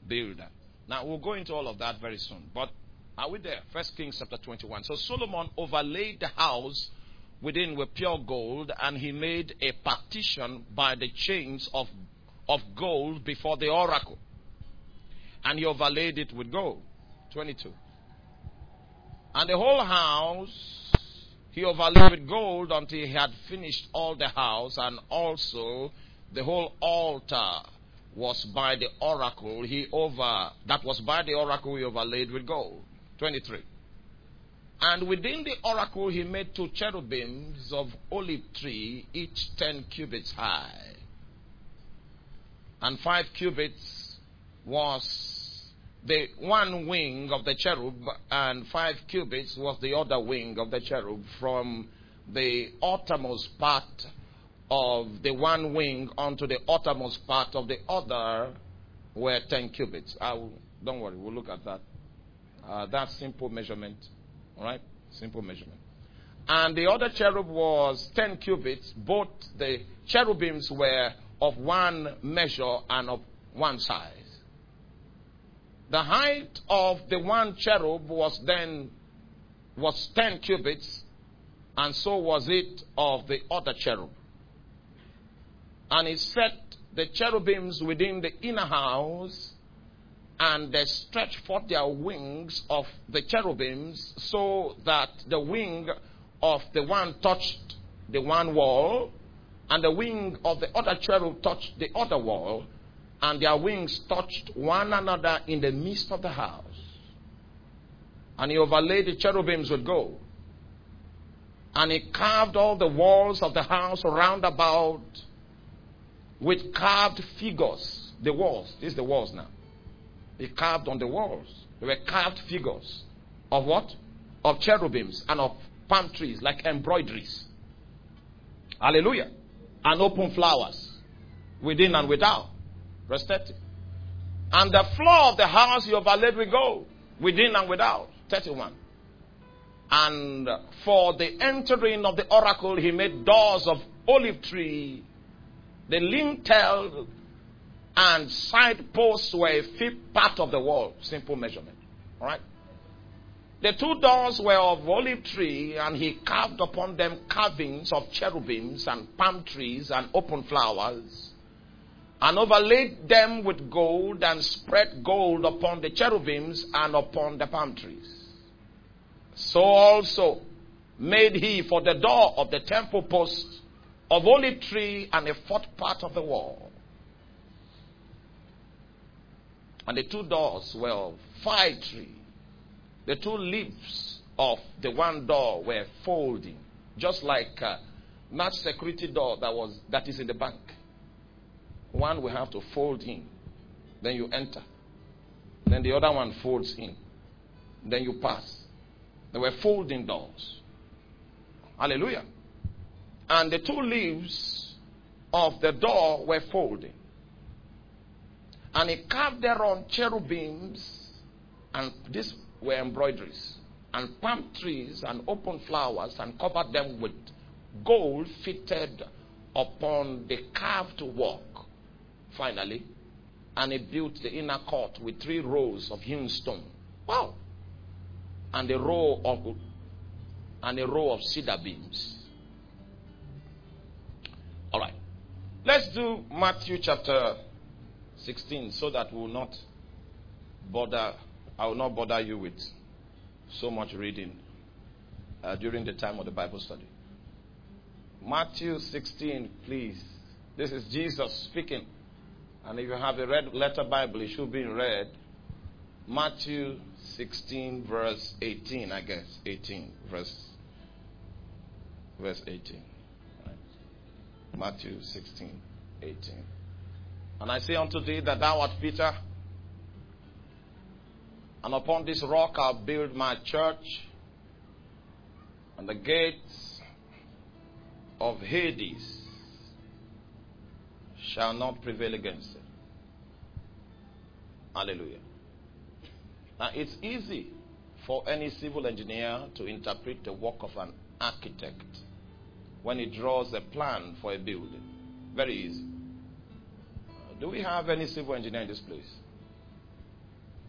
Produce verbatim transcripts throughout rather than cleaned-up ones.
builder. Now, we'll go into all of that very soon. But are we there? First Kings chapter twenty-one. So Solomon overlaid the house within with pure gold, and he made a partition by the chains of, of gold before the oracle. And he overlaid it with gold. twenty-two. And the whole house he overlaid with gold until he had finished all the house, and also the whole altar was by the oracle he over that was by the oracle he overlaid with gold. twenty-three. And within the oracle he made two cherubims of olive tree, each ten cubits high. And five cubits was the one wing of the cherub, and five cubits was the other wing of the cherub, from the outermost part of the one wing onto the outermost part of the other were ten cubits. I will, don't worry, we'll look at that. Uh, that's simple measurement. All right? Simple measurement. And the other cherub was ten cubits. Both the cherubims were of one measure and of one size. The height of the one cherub was then was ten cubits, and so was it of the other cherub. And he set the cherubims within the inner house, and they stretched forth their wings of the cherubims, so that the wing of the one touched the one wall, and the wing of the other cherub touched the other wall, and their wings touched one another in the midst of the house. And he overlaid the cherubims with gold. And he carved all the walls of the house round about with carved figures. The walls. This is the walls now. He carved on the walls. They were carved figures of what? Of cherubims and of palm trees, like embroideries. Hallelujah. And open flowers within and without. Verse thirty. And the floor of the house he overlaid with gold, within and without. thirty-one. And for the entering of the oracle he made doors of olive tree. The lintel and side posts were a fifth part of the wall. Simple measurement. Alright. The two doors were of olive tree, and he carved upon them carvings of cherubims and palm trees and open flowers, and overlaid them with gold, and spread gold upon the cherubims and upon the palm trees. So also made he for the door of the temple post of olive tree and a fourth part of the wall. And the two doors were of fig tree. The two leaves of the one door were folding, just like a match security door that was that is in the bank. One will have to fold in, then you enter. Then the other one folds in, then you pass. They were folding doors. Hallelujah. And the two leaves of the door were folding. And he carved thereon cherubims, and these were embroideries, and palm trees and open flowers, and covered them with gold fitted upon the carved work. Finally, and he built the inner court with three rows of hewn stone. Wow! And a row of and a row of cedar beams. All right. Let's do Matthew chapter sixteen, so that we will not bother. I will not bother you with so much reading uh, during the time of the Bible study. Matthew sixteen, please. This is Jesus speaking. And if you have a red letter Bible, it should be in red. Matthew sixteen, verse eighteen, I guess. eighteen, verse, verse eighteen. Right. Matthew sixteen, eighteen. And I say unto thee that thou art Peter, and upon this rock I'll build my church, and the gates of Hades shall not prevail against it. Hallelujah. Now, it's easy for any civil engineer to interpret the work of an architect when he draws a plan for a building. Very easy. Uh, do we have any civil engineer in this place?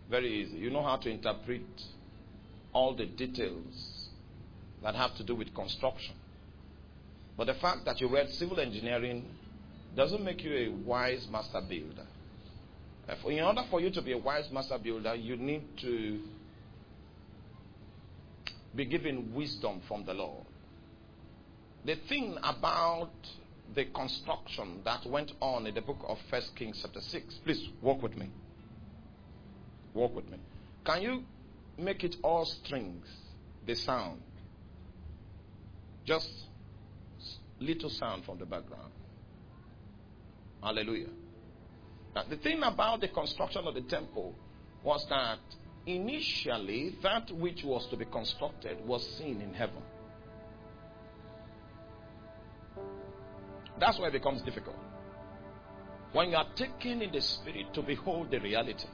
Very easy. You know how to interpret all the details that have to do with construction. But the fact that you read civil engineering doesn't make you a wise master builder. In order for you to be a wise master builder, you need to be given wisdom from the Lord. The thing about the construction that went on in the book of First Kings chapter six, please walk with me. Walk with me. Can you make it all strings, the sound? Just little sound from the background. Hallelujah. Now, the thing about the construction of the temple was that initially that which was to be constructed was seen in heaven. That's why it becomes difficult. When you are taken in the spirit to behold the reality,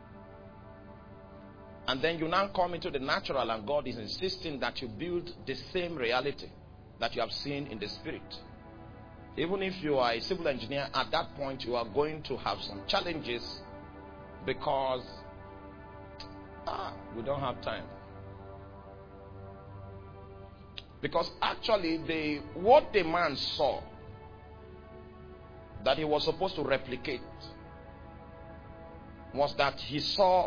and then you now come into the natural, and God is insisting that you build the same reality that you have seen in the spirit. Even if you are a civil engineer, at that point you are going to have some challenges because ah, we don't have time. Because actually the what the man saw that he was supposed to replicate was that he saw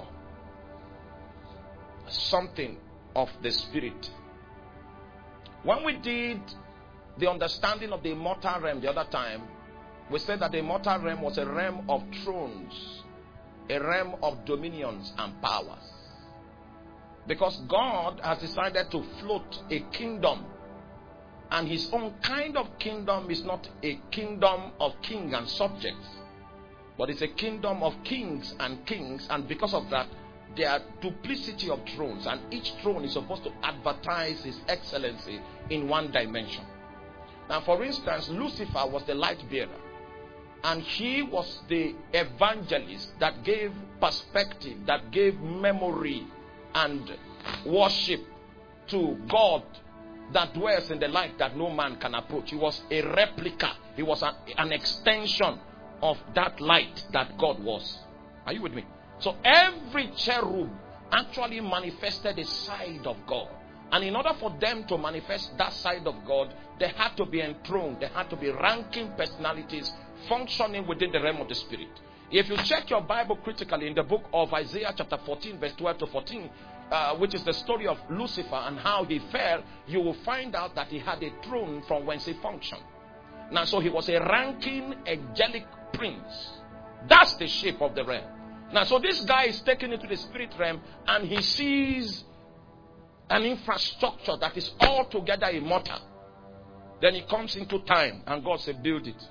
something of the spirit. When we did the understanding of the immortal realm the other time, we said that the immortal realm was a realm of thrones, a realm of dominions and powers. Because God has decided to float a kingdom, and his own kind of kingdom is not a kingdom of king and subjects, but it's a kingdom of kings and kings, and because of that there are duplicity of thrones, and each throne is supposed to advertise his excellency in one dimension. Now, for instance, Lucifer was the light bearer, and he was the evangelist that gave perspective, that gave memory and worship to God that dwells in the light that no man can approach. He was a replica. He was an, an extension of that light that God was. Are you with me? So every cherub actually manifested a side of God. And in order for them to manifest that side of God, they had to be enthroned. They had to be ranking personalities functioning within the realm of the spirit. If you check your Bible critically in the book of Isaiah chapter fourteen verse twelve to fourteen, uh, which is the story of Lucifer and how he fell, you will find out that he had a throne from whence he functioned. Now, so he was a ranking angelic prince. That's the shape of the realm. Now, so this guy is taken into the spirit realm, and he sees an infrastructure that is altogether immortal. Then he comes into time, and God said, build it.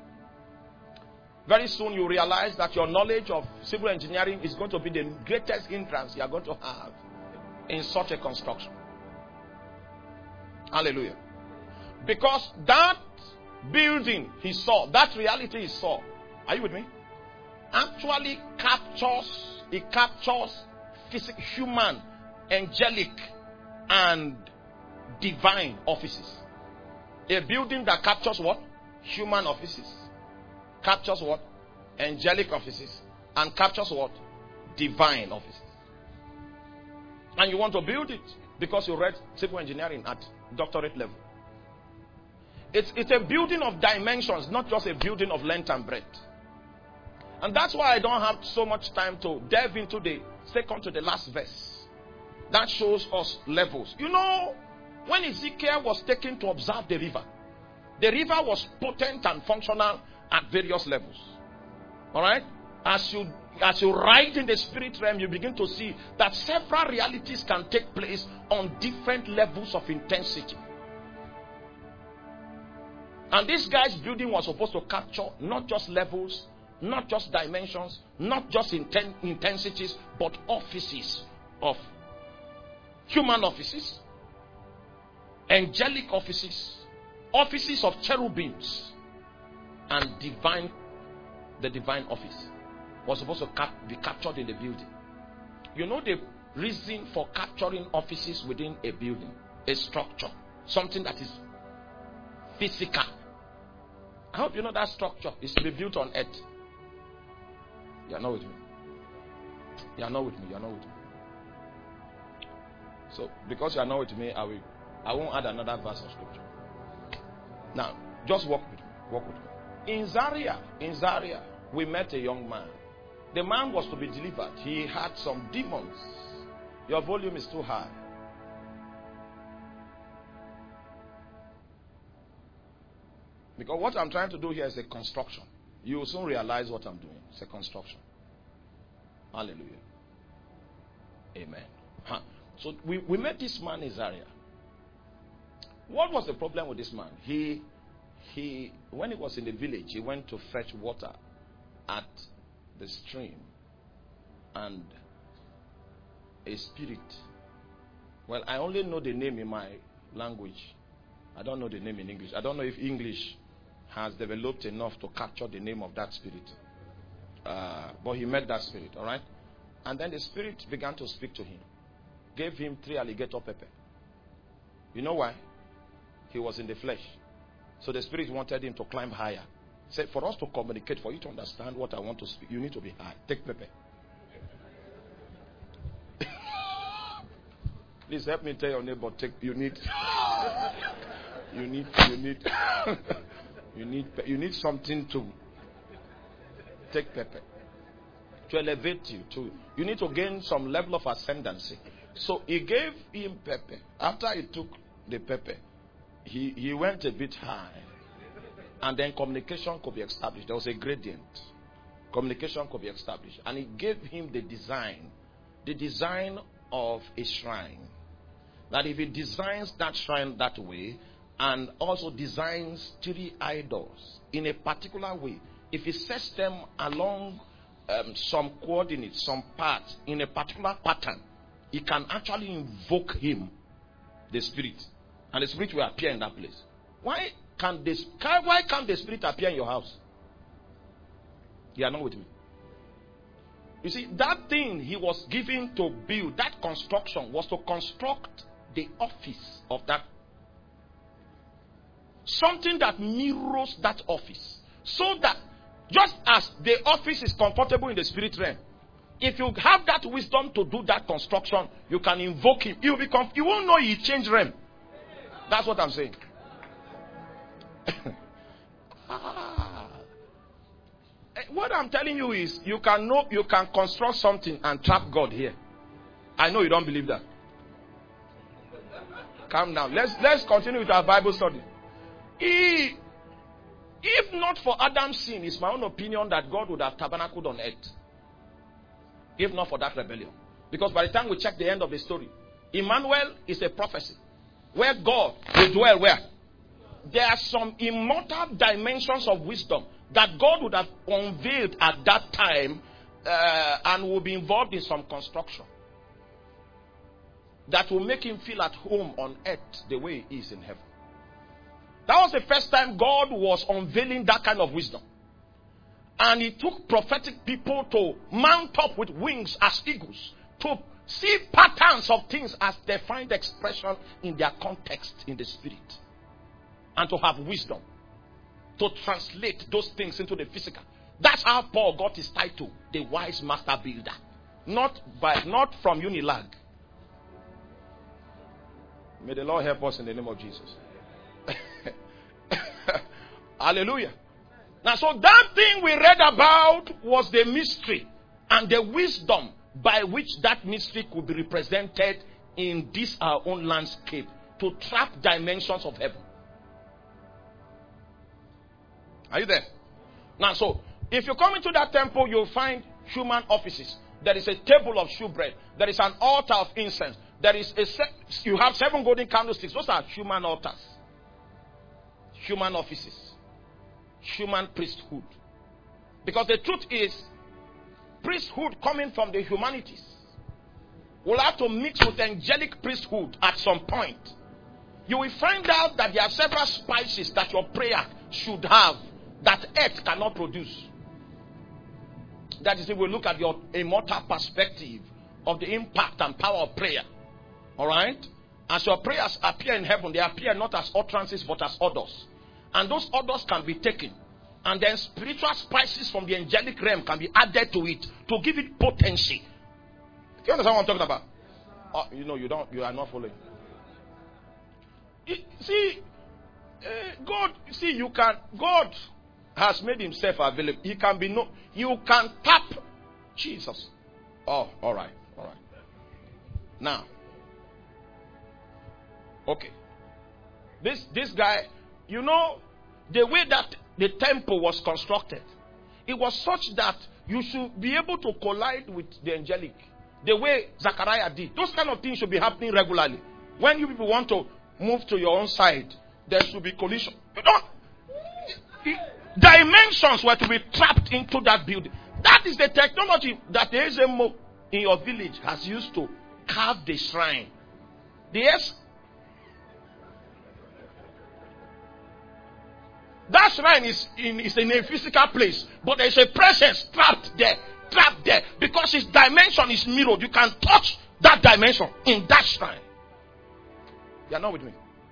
Very soon you realize that your knowledge of civil engineering is going to be the greatest hindrance you are going to have in such a construction. Hallelujah. Because that building he saw, that reality he saw, are you with me? Actually captures, it captures physical, human, angelic, and divine offices. A building that captures what? Human offices. Captures what? Angelic offices. And captures what? Divine offices. And you want to build it because you read civil engineering at doctorate level. It's, it's a building of dimensions, not just a building of length and breadth. And that's why I don't have so much time to delve into the second to the last verse. That shows us levels. You know, when Ezekiel was taken to observe the river, the river was potent and functional at various levels. Alright? As you as you ride in the spirit realm, you begin to see that several realities can take place on different levels of intensity. And this guy's building was supposed to capture not just levels, not just dimensions, not just inten- intensities, but offices of human offices, angelic offices, offices of cherubims, and divine, the divine office was supposed to cap- be captured in the building. You know the reason for capturing offices within a building, a structure, something that is physical. I hope you know that structure is to be built on earth. You are not with me. You are not with me. You are not with me. So, because you are not with me, I will. I won't add another verse of scripture. Now, just walk with me. Walk with me. In Zaria, in Zaria, we met a young man. The man was to be delivered. He had some demons. Your volume is too high. Because what I'm trying to do here is a construction. You will soon realize what I'm doing. It's a construction. Hallelujah. Amen. Huh. So we, we met this man in Zaria. What was the problem with this man? He, he, when he was in the village, he went to fetch water at the stream. And a spirit. Well, I only know the name in my language. I don't know the name in English. I don't know if English has developed enough to capture the name of that spirit. Uh, but he met that spirit, all right? And then the spirit began to speak to him. Gave him three alligator pepper. You know why? He was in the flesh. So the spirit wanted him to climb higher. Said, for us to communicate, for you to understand what I want to speak, you need to be high. Take pepper. Please help me tell your neighbor, take, you need, you need, you need, you need, you need something to take pepper. To elevate you, to, you need to gain some level of ascendancy. So he gave him pepper. After he took the pepper, he, he went a bit high. And then communication could be established. There was a gradient. Communication could be established. And he gave him the design. The design of a shrine. That if he designs that shrine that way, and also designs three idols in a particular way, if he sets them along um, some coordinates, some paths, in a particular pattern, he can actually invoke him, the spirit. And the spirit will appear in that place. Why can't this, why can't the spirit appear in your house? You are not with me. You see, that thing he was given to build, that construction was to construct the office of that. Something that mirrors that office. So that just as the office is comfortable in the spirit realm, if you have that wisdom to do that construction, you can invoke him. You will become, you won't know he changed realm. That's what I'm saying. ah. What I'm telling you is, you can know, you can construct something and trap God here. I know you don't believe that. Calm down. Let's let's continue with our Bible study. He, if not for Adam's sin, it's my own opinion that God would have tabernacled on earth. If not for that rebellion. Because by the time we check the end of the story, Emmanuel is a prophecy. Where God will dwell where? There are some immortal dimensions of wisdom that God would have unveiled at that time uh, and will be involved in some construction. That will make him feel at home on earth the way he is in heaven. That was the first time God was unveiling that kind of wisdom. And he took prophetic people to mount up with wings as eagles. To see patterns of things as they find expression in their context in the spirit. And to have wisdom. To translate those things into the physical. That's how Paul got his title. The wise master builder. Not by, not from Unilag. May the Lord help us in the name of Jesus. Hallelujah. Now, so that thing we read about was the mystery and the wisdom by which that mystery could be represented in this our own landscape to trap dimensions of heaven. Are you there? Now, so if you come into that temple, you'll find human offices. There is a table of shewbread. There is an altar of incense. There is a se- you have seven golden candlesticks. Those are human altars. Human offices. Human priesthood. Because the truth is, priesthood coming from the humanities will have to mix with angelic priesthood at some point. You will find out that there are several spices that your prayer should have that earth cannot produce. That is if we look at your immortal perspective of the impact and power of prayer. Alright? As your prayers appear in heaven, they appear not as utterances but as odors. And those odors can be taken. And then spiritual spices from the angelic realm can be added to it to give it potency. You understand what I'm talking about? Oh, you know, you don't. You are not following. It, see, uh, God. See, you can. God has made Himself available. He can be no. You can tap Jesus. Oh, all right, all right. Now, okay. This this guy, you know, the way that the temple was constructed, it was such that you should be able to collide with the angelic. The way Zachariah did. Those kind of things should be happening regularly. When you people want to move to your own side, there should be collision. You don't. Dimensions were to be trapped into that building. That is the technology that the S M O in your village has used to carve the shrine. The S That shrine is in, is in a physical place, but there is a presence trapped there, trapped there, because its dimension is mirrored. You can touch that dimension in that shrine. You are not with me?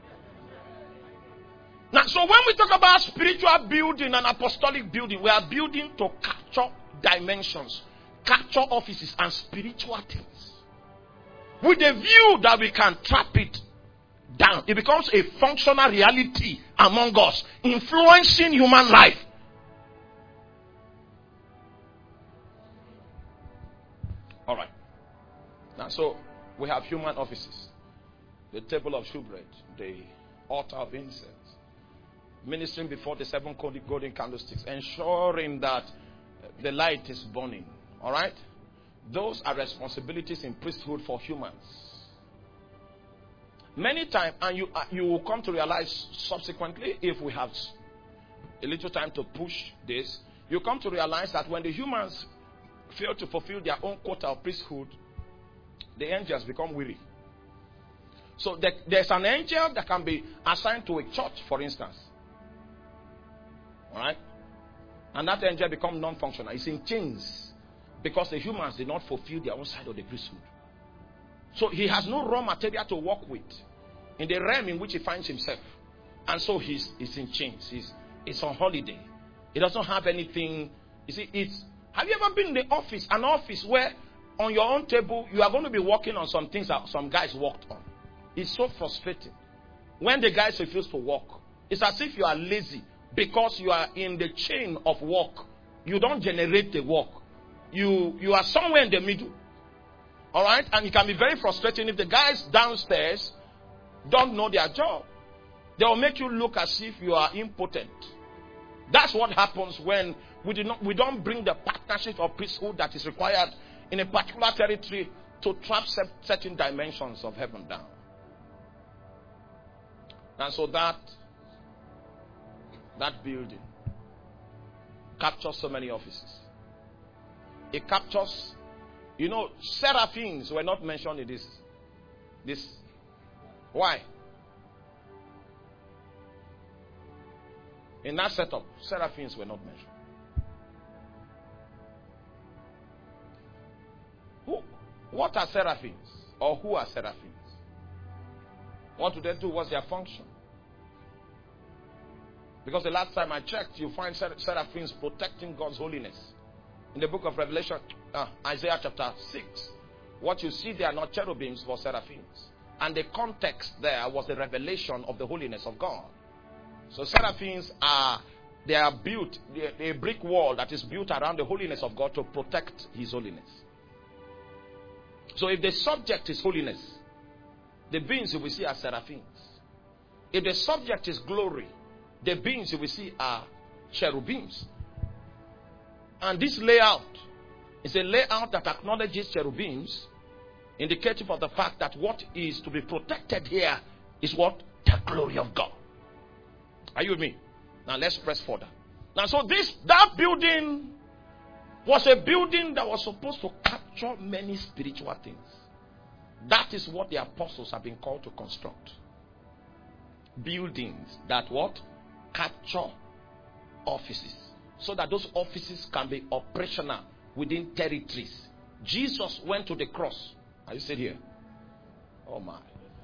Now, so when we talk about spiritual building and apostolic building, we are building to capture dimensions, capture offices and spiritual things, with the view that we can trap it down. It becomes a functional reality among us, influencing human life. All right. Now, so we have human offices, the table of shewbread, the altar of incense, ministering before the seven golden candlesticks, ensuring that the light is burning. All right. Those are responsibilities in priesthood for humans. Many times, and you uh, you will come to realize subsequently, if we have a little time to push this, you come to realize that when the humans fail to fulfill their own quota of priesthood, the angels become weary. So there, there's an angel that can be assigned to a church, for instance. All right? And that angel becomes non-functional. It's in chains because the humans did not fulfill their own side of the priesthood. So he has no raw material to work with in the realm in which he finds himself. And so he's, he's in chains. He's, he's on holiday. He doesn't have anything. You see, it's... Have you ever been in the office, an office where on your own table you are going to be working on some things that some guys worked on? It's so frustrating. When the guys refuse to work, it's as if you are lazy because you are in the chain of work. You don't generate the work. You, you are somewhere in the middle. All right? And it can be very frustrating if the guys downstairs don't know their job. They will make you look as if you are impotent. That's what happens when we, do not, we don't bring the partnership of priesthood that is required in a particular territory to trap certain dimensions of heaven down. And so that, that building captures so many offices. It captures... You know, seraphims were not mentioned in this. This. Why? In that setup, seraphims were not mentioned. Who? What are seraphims? Or who are seraphims? What do they do? What's their function? Because the last time I checked, you find ser- seraphims protecting God's holiness. In the book of Revelation, uh, Isaiah chapter six, what you see there are not cherubims but seraphims. And the context there was the revelation of the holiness of God. So seraphims are, they are built, a brick wall that is built around the holiness of God to protect His holiness. So if the subject is holiness, the beings you will see are seraphims. If the subject is glory, the beings you will see are cherubims. And this layout is a layout that acknowledges cherubims, indicative of the fact that what is to be protected here is what? The glory of God. Are you with me? Now let's press further. Now so this, that building was a building that was supposed to capture many spiritual things. That is what the apostles have been called to construct. Buildings that what? Capture offices. So that those offices can be operational within territories. Jesus went to the cross. Are you still here? Oh my.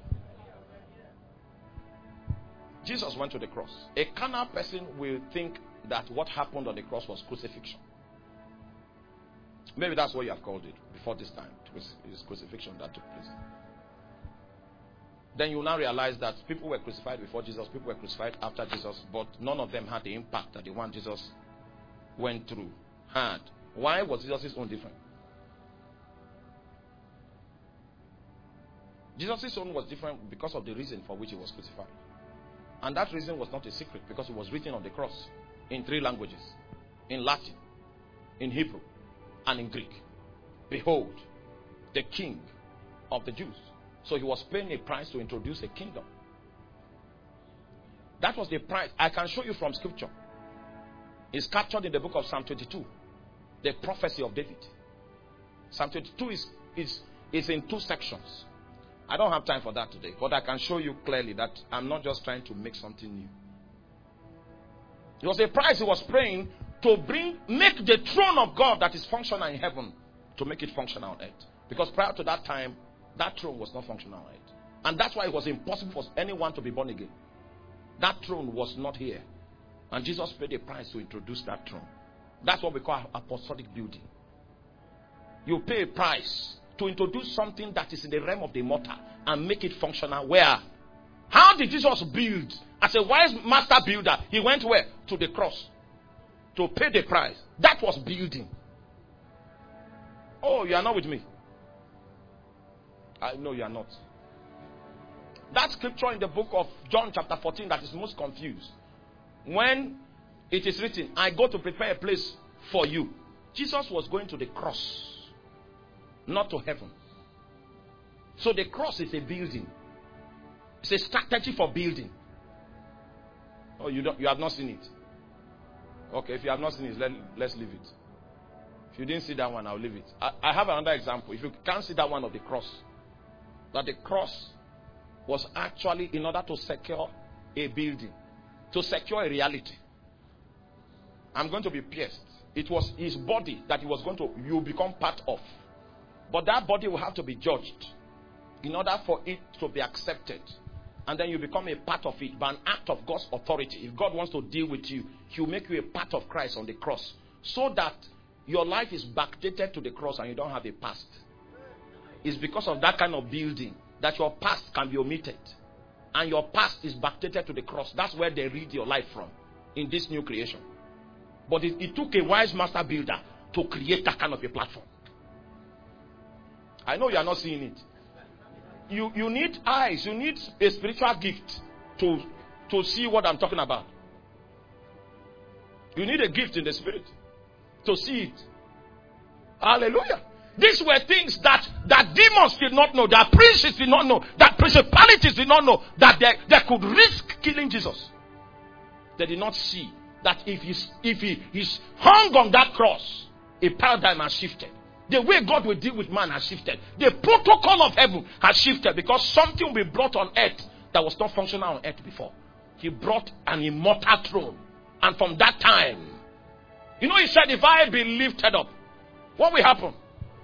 Jesus went to the cross. A carnal person will think that what happened on the cross was crucifixion. Maybe that's what you have called it before this time. It was his crucifixion that took place. Then you will now realize that people were crucified before Jesus, people were crucified after Jesus, but none of them had the impact that the one Jesus went through had. Why was Jesus' own different? Jesus' own was different because of the reason for which he was crucified. And that reason was not a secret because it was written on the cross in three languages. In Latin, in Hebrew, and in Greek. Behold, the King of the Jews. So he was paying a price to introduce a kingdom. That was the price. I can show you from scripture. It's captured in the book of Psalm twenty-two. The prophecy of David. Psalm twenty-two is, is, is in two sections. I don't have time for that today, but I can show you clearly that I'm not just trying to make something new. It was a price he was praying to bring, make the throne of God that is functional in heaven, to make it functional on earth. Because prior to that time, that throne was not functional on earth. And that's why it was impossible for anyone to be born again. That throne was not here. And Jesus paid a price to introduce that throne. That's what we call apostolic building. You pay a price to introduce something that is in the realm of the immortal and make it functional. Where? How did Jesus build? As a wise master builder, he went where? To the cross. To pay the price. That was building. Oh, you are not with me. I know you are not. That scripture in the book of John chapter fourteen that is most confused. When it is written, I go to prepare a place for you. Jesus was going to the cross, not to heaven. So the cross is a building. It's a strategy for building. Oh, you don't, you have not seen it. Okay, if you have not seen it, let, let's leave it. If you didn't see that one, I'll leave it. I, I have another example. If you can't see that one of the cross, that the cross was actually in order to secure a building, to secure a reality. I'm going to be pierced. It was his body that he was going to, you become part of. But that body will have to be judged in order for it to be accepted. And then you become a part of it by an act of God's authority. If God wants to deal with you, he will make you a part of Christ on the cross. So that your life is backdated to the cross and you don't have a past. It's because of that kind of building that your past can be omitted. And your past is backdated to the cross. That's where they read your life from in this new creation. But it, it took a wise master builder to create that kind of a platform. I know you are not seeing it. You, you need eyes. You need a spiritual gift to, to see what I'm talking about. You need a gift in the spirit to see it. Hallelujah. These were things that, that demons did not know, that princes did not know, that principalities did not know, that they, they could risk killing Jesus. They did not see that if, he's, if he is hung on that cross, a paradigm has shifted. The way God will deal with man has shifted. The protocol of heaven has shifted because something will be brought on earth that was not functional on earth before. He brought an immortal throne. And from that time, you know, he said, if I be lifted up, what will happen?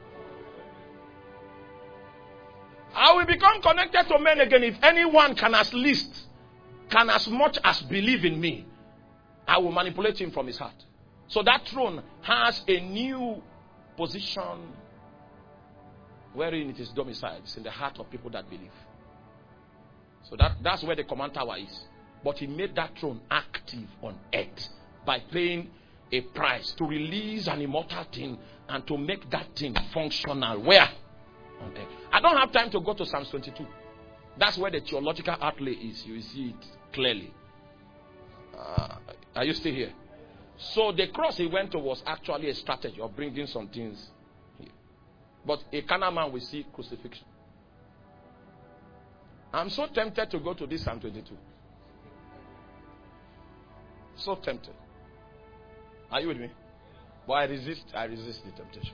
I will become connected to men again. If anyone can at least, can as much as believe in me, I will manipulate him from his heart. So that throne has a new position wherein it is domiciled. It's in the heart of people that believe. So that, that's where the command tower is. But he made that throne active on earth by paying a price to release an immortal thing and to make that thing functional. Where? On earth. I don't have time to go to Psalm twenty-two. That's where the theological outlay is. You will see it clearly. Uh, are you still here? So the cross he went to was actually a strategy of bringing some things here. But a carnal man will see crucifixion. I'm so tempted to go to this Psalm twenty-two. So tempted. Are you with me? But I resist, I resist the temptation.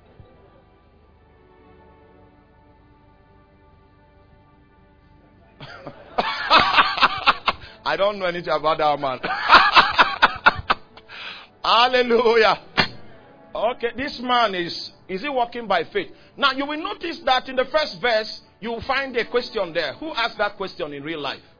I don't know anything about that man. Hallelujah. Okay, this man is, is he walking by faith? Now you will notice that in the first verse, you will find a question there. Who asked that question in real life?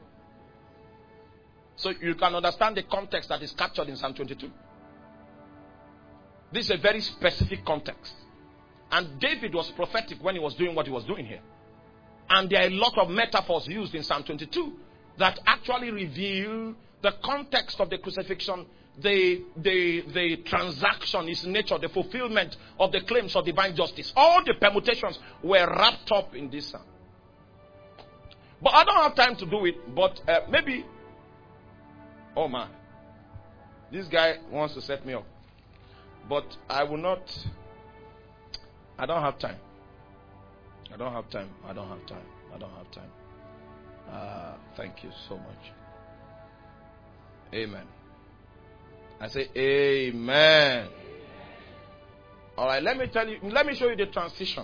So you can understand the context that is captured in Psalm twenty-two. This is a very specific context. And David was prophetic when he was doing what he was doing here. And there are a lot of metaphors used in Psalm twenty-two that actually reveal the context of the crucifixion, the, the, the transaction, its nature, the fulfillment of the claims of divine justice. All the permutations were wrapped up in this psalm. But I don't have time to do it, but uh, maybe, oh man, this guy wants to set me up. But I will not, I don't have time. I don't have time. I don't have time. I don't have time. Uh, thank you so much. Amen. I say amen. All right, let me tell you, let me show you the transition.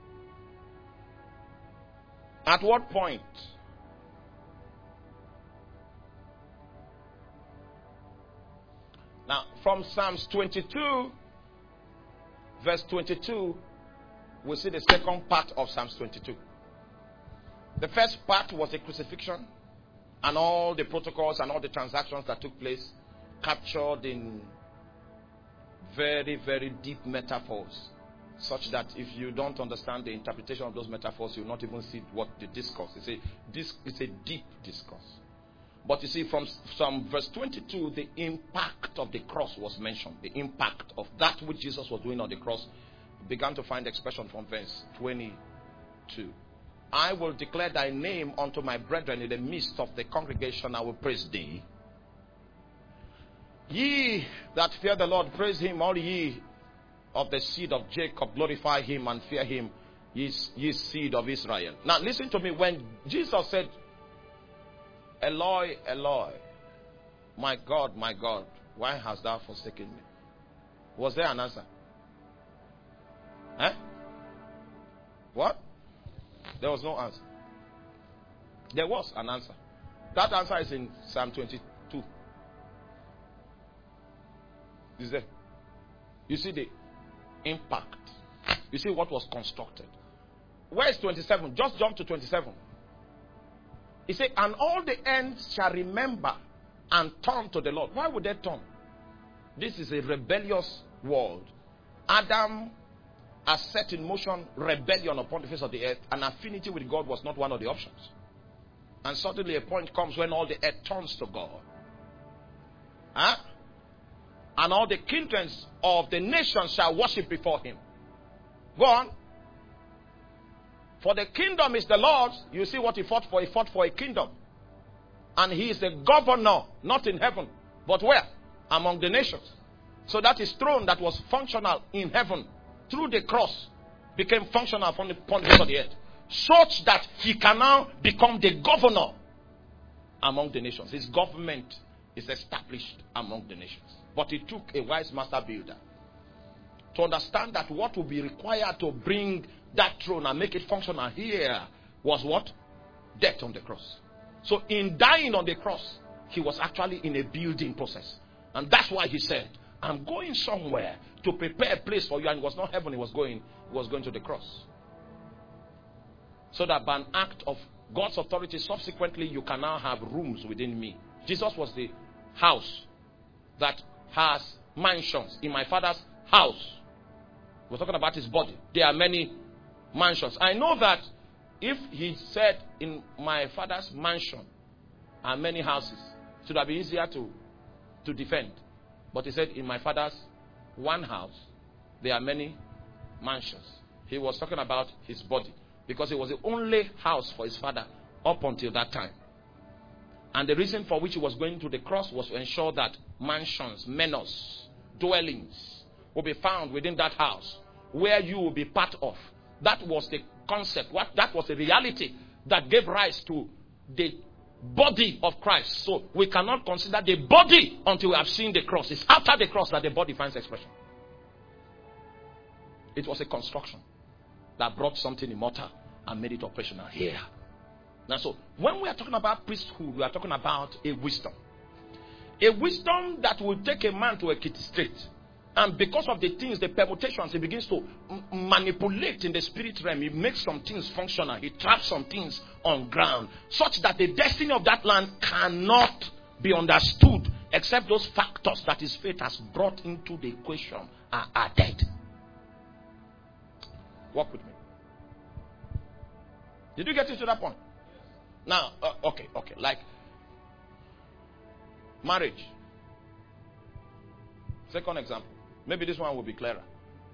At what point? Now, from Psalms twenty-two, verse twenty-two, we see the second part of Psalms twenty-two. The first part was the crucifixion and all the protocols and all the transactions that took place, captured in very, very deep metaphors, such that if you don't understand the interpretation of those metaphors, you'll not even see what the discourse is. It's a, it's a deep discourse. But you see, from, from verse twenty-two, the impact of the cross was mentioned. The impact of that which Jesus was doing on the cross began to find expression from verse twenty-two. I will declare thy name unto my brethren in the midst of the congregation. I will praise thee. Ye that fear the Lord, praise him. All ye of the seed of Jacob, glorify him and fear him, ye, ye seed of Israel. Now listen to me. When Jesus said, Eloi, Eloi, my God, my God, why hast thou forsaken me? Was there an answer? Eh? What? There was no answer. There was an answer. That answer is in Psalm twenty-two. Is there? You see the impact. You see what was constructed. Where is twenty-seven? Just jump to twenty-seven. He said, and all the ends shall remember and turn to the Lord. Why would they turn? This is a rebellious world. Adam has set in motion rebellion upon the face of the earth, and affinity with God was not one of the options. And suddenly a point comes when all the earth turns to God. Huh? And all the kindreds of the nations shall worship before him. Go on. For the kingdom is the Lord's. You see what he fought for? He fought for a kingdom. And he is the governor, not in heaven, but where? Among the nations. So that his throne that was functional in heaven, through the cross, became functional upon the, upon the face of the earth. Such that he can now become the governor among the nations. His government is established among the nations. But it took a wise master builder to understand that what would be required to bring that throne and make it functional here was what? Death on the cross. So in dying on the cross, he was actually in a building process. And that's why he said, I'm going somewhere to prepare a place for you. And it was not heaven he was going. He was going to the cross. So that by an act of God's authority, subsequently you can now have rooms within me. Jesus was the house that has mansions. In my Father's house. We're talking about his body. There are many mansions. I know that if he said in my Father's mansion are many houses, it would have been easier to, to defend. But he said in my Father's one house, there are many mansions. He was talking about his body because it was the only house for his Father up until that time. And the reason for which he was going to the cross was to ensure that mansions, menos, dwellings will be found within that house where you will be part of. That was the concept. What that was the reality that gave rise to the body of Christ. So we cannot consider the body until we have seen the cross. It's after the cross that the body finds expression. It was a construction that brought something immortal and made it operational here. Now, so when we are talking about priesthood, we are talking about a wisdom. A wisdom that will take a man to a kitty straight. And because of the things, the permutations, he begins to m- manipulate in the spirit realm. He makes some things functional. He traps some things on ground. Such that the destiny of that land cannot be understood except those factors that his faith has brought into the equation are added. Walk with me. Did you get into that point? Now, uh, okay, okay, like marriage. Second example. Maybe this one will be clearer.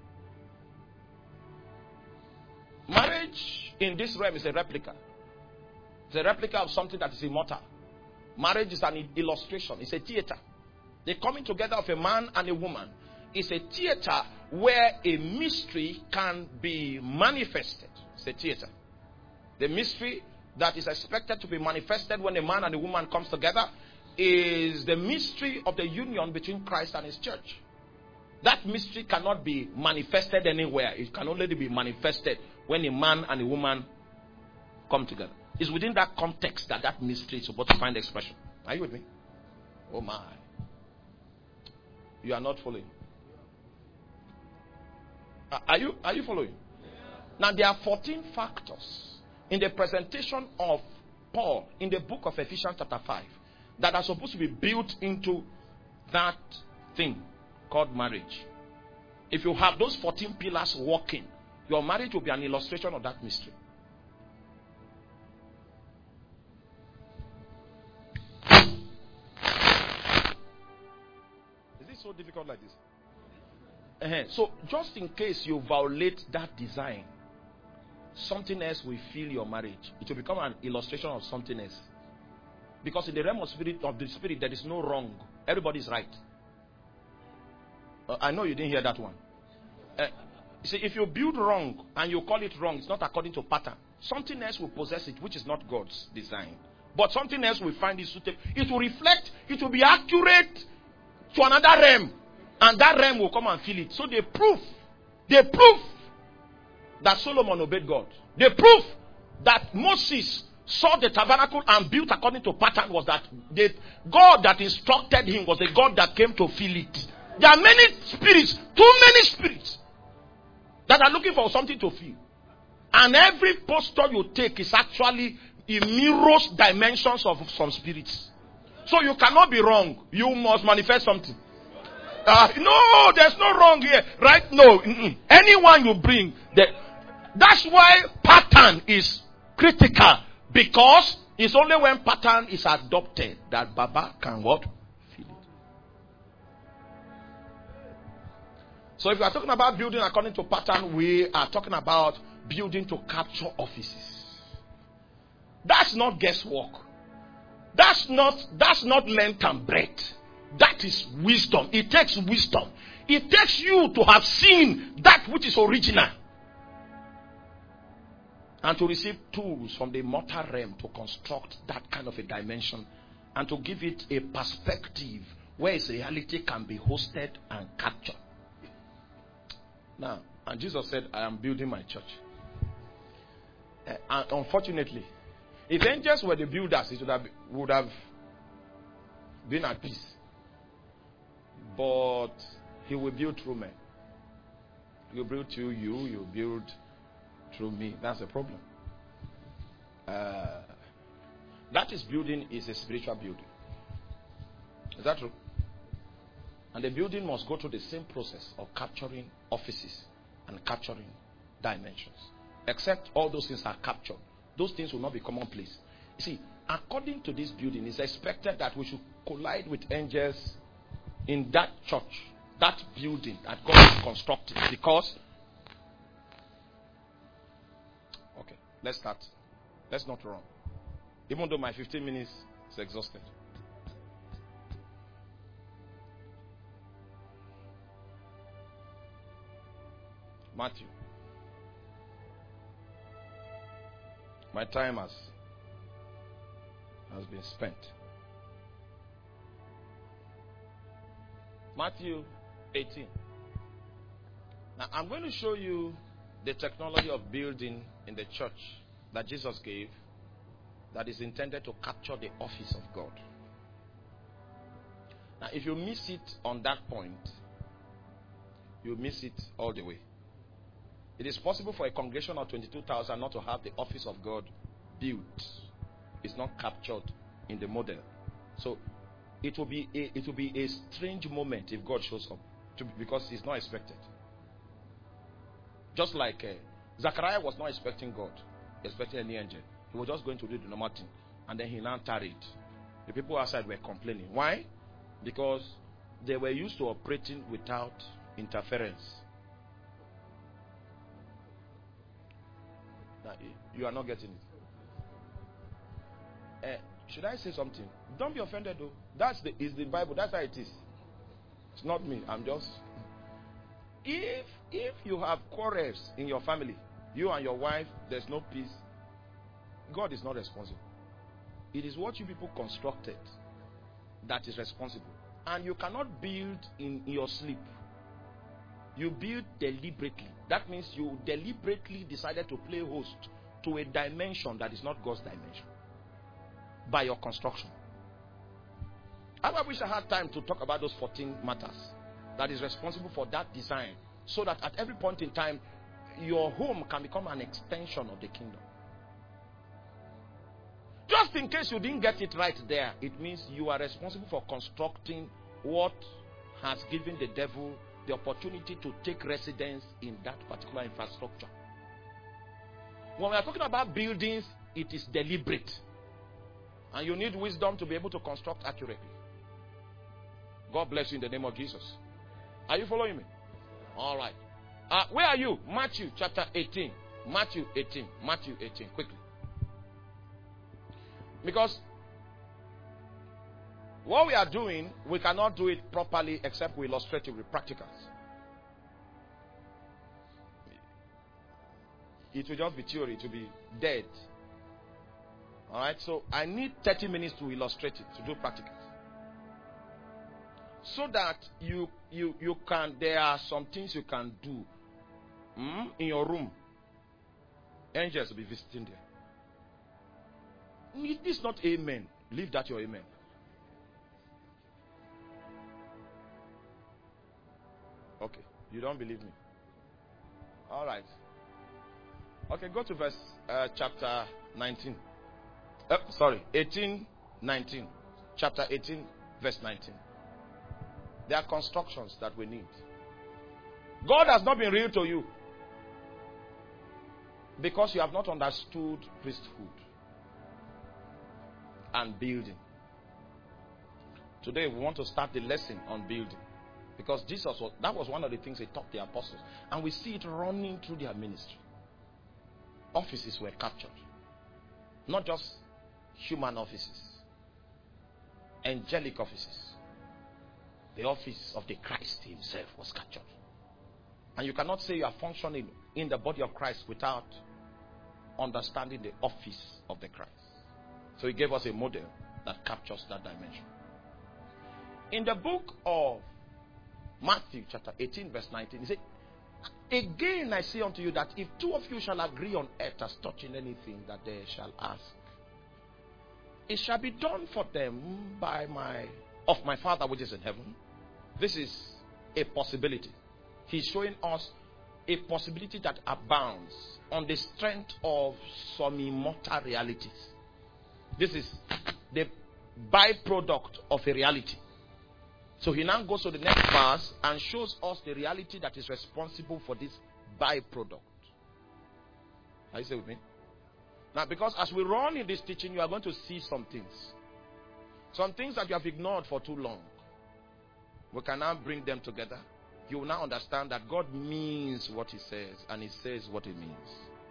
Marriage in this realm is a replica. It's a replica of something that is immortal. Marriage is an illustration. It's a theater. The coming together of a man and a woman is a theater where a mystery can be manifested. It's a theater. The mystery that is expected to be manifested when a man and a woman comes together is the mystery of the union between Christ and his church. That mystery cannot be manifested anywhere. It can only be manifested when a man and a woman come together. It's within that context that that mystery is supposed to find expression. Are you with me? Oh my. You are not following. Are you, are you following? Now there are fourteen factors in the presentation of Paul in the book of Ephesians chapter five that are supposed to be built into that thing called marriage. If you have those fourteen pillars working, your marriage will be an illustration of that mystery. Is it so difficult like this? Uh-huh. So just in case you violate that design, something else will fill your marriage. It will become an illustration of something else. Because in the realm of spirit of the spirit, there is no wrong. Everybody is right. Uh, I know you didn't hear that one. Uh, see, if you build wrong and you call it wrong, it's not according to pattern. Something else will possess it, which is not God's design. But something else will find it suitable. It will reflect. It will be accurate to another realm, and that realm will come and fill it. So they prove, they prove that Solomon obeyed God. The proof that Moses saw the tabernacle and built according to pattern was that the God that instructed him was the God that came to fill it. There are many spirits, too many spirits, that are looking for something to fill. And every posture you take is actually it mirrors dimensions of some spirits. So you cannot be wrong. You must manifest something. Uh, no, there's no wrong here. Right? No. Mm-mm. Anyone you bring, the, that's why pattern is critical. Because it's only when pattern is adopted that Baba can what? Feel it. So if we are talking about building according to pattern, we are talking about building to capture offices. That's not guesswork. That's not that's not length and breadth. That is wisdom. It takes wisdom. It takes you to have seen that which is original. And to receive tools from the mortal realm to construct that kind of a dimension and to give it a perspective where its reality can be hosted and captured. Now, and Jesus said, I am building my church. Uh, and unfortunately, if angels were the builders, it would have, would have been at peace. But he will build through men. He will build through you, you will build through me. That's the problem. Uh, that is building is a spiritual building. Is that true? And the building must go through the same process of capturing offices and capturing dimensions. Except all those things are captured. Those things will not be commonplace. You see, according to this building, it's expected that we should collide with angels in that church, that building that God has constructed. Because, okay, let's start. Let's not run. Even though my fifteen minutes is exhausted. Matthew. My time has, has been spent. Matthew eighteen. Now I'm going to show you the technology of building in the church that Jesus gave that is intended to capture the office of God. Now if you miss it on that point, you miss it all the way. It is possible for a congregation of twenty-two thousand not to have the office of God built. It's not captured in the model. So, it will be a, it will be a strange moment if God shows up, to, because He's not expected. Just like uh, Zachariah was not expecting God, expecting any angel. He was just going to do the normal thing, and then he now tarried. The people outside were complaining. Why? Because they were used to operating without interference. Now, you are not getting it. Uh, should I say something? Don't be offended, though. That's the is the Bible. That's how it is. It's not me. I'm just. If if you have quarrels in your family, you and your wife, there's no peace. God is not responsible. It is what you people constructed that is responsible. And you cannot build in your sleep. You build deliberately. That means you deliberately decided to play host to a dimension that is not God's dimension by your construction. I wish I had time to talk about those fourteen matters that is responsible for that design, so that at every point in time, your home can become an extension of the kingdom. Just in case you didn't get it right there, it means you are responsible for constructing what has given the devil the opportunity to take residence in that particular infrastructure. When we are talking about buildings, it is deliberate. And you need wisdom to be able to construct accurately. God bless you in the name of Jesus. Are you following me? All right. Uh, where are you? Matthew chapter eighteen. Matthew eighteen. Matthew eighteen. Quickly. Because what we are doing, we cannot do it properly except we illustrate it with practicals. It will just be theory, it will be dead. Alright, so I need thirty minutes to illustrate it, to do practicals. So that you you you can, there are some things you can do mm, in your room. Angels will be visiting there. It is not amen. Leave that your amen. Okay, you don't believe me. All right. Okay, go to verse uh, chapter nineteen. Uh, sorry, eighteen, nineteen. Chapter eighteen, verse nineteen. There are constructions that we need. God has not been real to you because you have not understood priesthood and building. Today we want to start the lesson on building, because Jesus was, that was one of the things He taught the apostles, and we see it running through their ministry. Offices were captured, not just human offices, angelic offices. The office of the Christ Himself was captured. And you cannot say you are functioning in the body of Christ without understanding the office of the Christ. So He gave us a model that captures that dimension. In the book of Matthew chapter eighteen verse nineteen, He said, again I say unto you that if two of you shall agree on earth as touching anything that they shall ask, it shall be done for them by my of my Father which is in heaven. This is a possibility. He's showing us a possibility that abounds on the strength of some immortal realities. This is the byproduct of a reality. So he now goes to the next verse and shows us the reality that is responsible for this byproduct. Are you still with me? Now, because as we run in this teaching, you are going to see some things. Some things that you have ignored for too long. We can now bring them together. You will now understand that God means what He says, and He says what He means.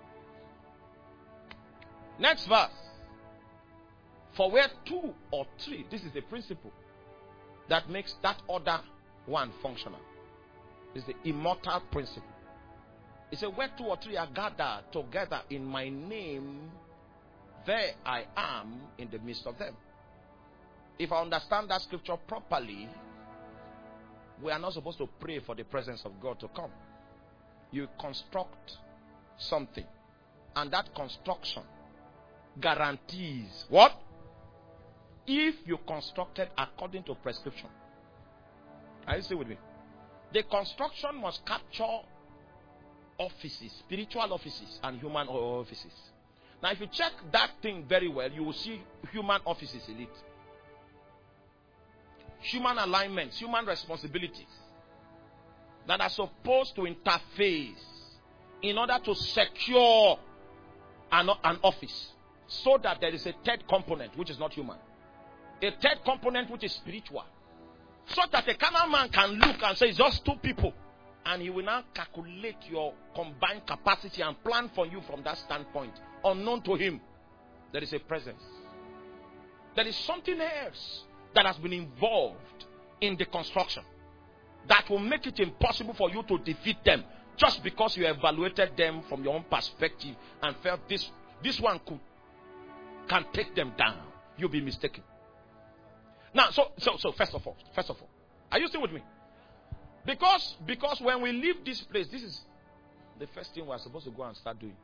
Next verse. For where two or three, this is the principle that makes that other one functional. It's the immortal principle. It says, where two or three are gathered together in my name, there I am in the midst of them. If I understand that scripture properly, we are not supposed to pray for the presence of God to come. You construct something, and that construction guarantees what? If you constructed according to prescription. Are you still with me? The construction must capture offices, spiritual offices and human offices. Now if you check that thing very well, you will see human offices in it. human alignments, human responsibilities that are supposed to interface in order to secure an, an office, so that there is a third component which is not human, a third component which is spiritual, so that a carnal man can look and say it's just two people, and he will now calculate your combined capacity and plan for you from that standpoint. Unknown to him, there is a presence. There is something else that has been involved in the construction that will make it impossible for you to defeat them, just because you evaluated them from your own perspective and felt this this one could can take them down. You'll be mistaken. Now, so so so first of all, first of all, are you still with me? Because because when we leave this place, this is the first thing we're supposed to go and start doing.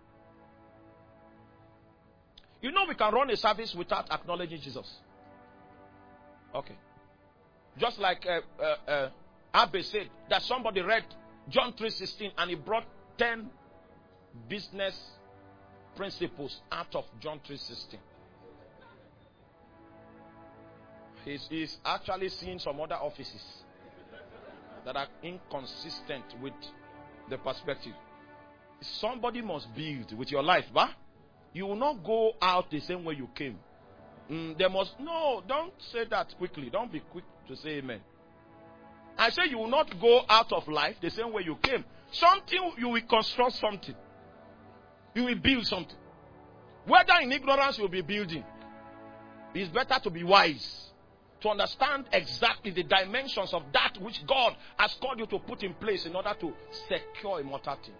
You know, we can run a service without acknowledging Jesus. Okay. Just like uh, uh, uh, Abbe said that somebody read John three sixteen and he brought ten business principles out of John three sixteen. He's, he's actually seeing some other offices that are inconsistent with the perspective. Somebody must build with your life, bah? You will not go out the same way you came. Mm, there must no. Don't say that quickly. Don't be quick to say amen. I say you will not go out of life the same way you came. Something, you will construct something. You will build something. Whether in ignorance you will be building, it's better to be wise, to understand exactly the dimensions of that which God has called you to put in place in order to secure immortal things.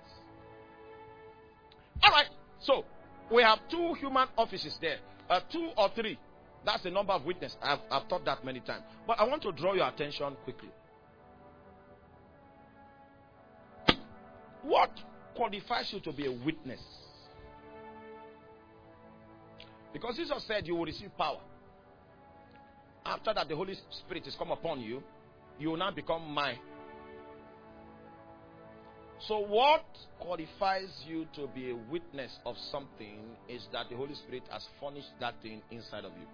All right. So we have two human offices there, uh, two or three. That's the number of witnesses. I've, I've taught that many times. But I want to draw your attention quickly. What qualifies you to be a witness? Because Jesus said you will receive power. After that, the Holy Spirit is come upon you, you will now become mine. So what qualifies you to be a witness of something is that the Holy Spirit has furnished that thing inside of you.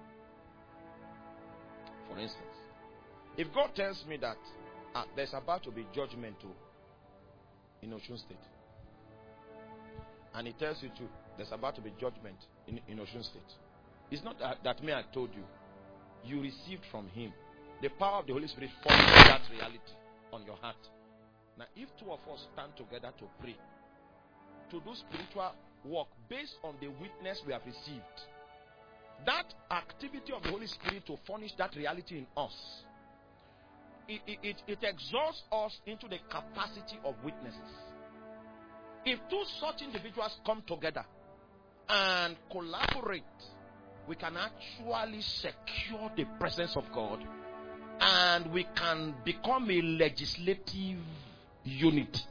For instance, if God tells me that ah, there's about to be judgment too in Osun State, and He tells you too there's about to be judgment in, in Osun State, it's not that, that me I told you. You received from Him. The power of the Holy Spirit forms that reality on your heart. Now, if two of us stand together to pray, to do spiritual work based on the witness we have received, that activity of the Holy Spirit to furnish that reality in us, it, it, it, it exalts us into the capacity of witnesses. If two such individuals come together and collaborate, we can actually secure the presence of God, and we can become a legislative unit.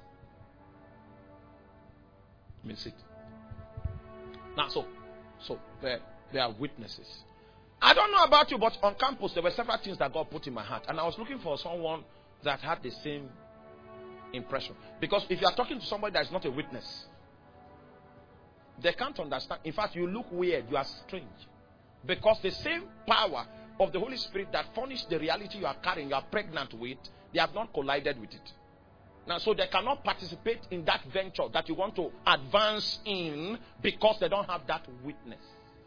Means it. Now, so, so there, there are witnesses. I don't know about you, but on campus there were several things that God put in my heart, and I was looking for someone that had the same impression. Because if you are talking to somebody that is not a witness, they can't understand. In fact, you look weird. You are strange. Because the same power of the Holy Spirit that furnished the reality you are carrying, you are pregnant with, they have not collided with it. Now, so they cannot participate in that venture that you want to advance in because they don't have that witness.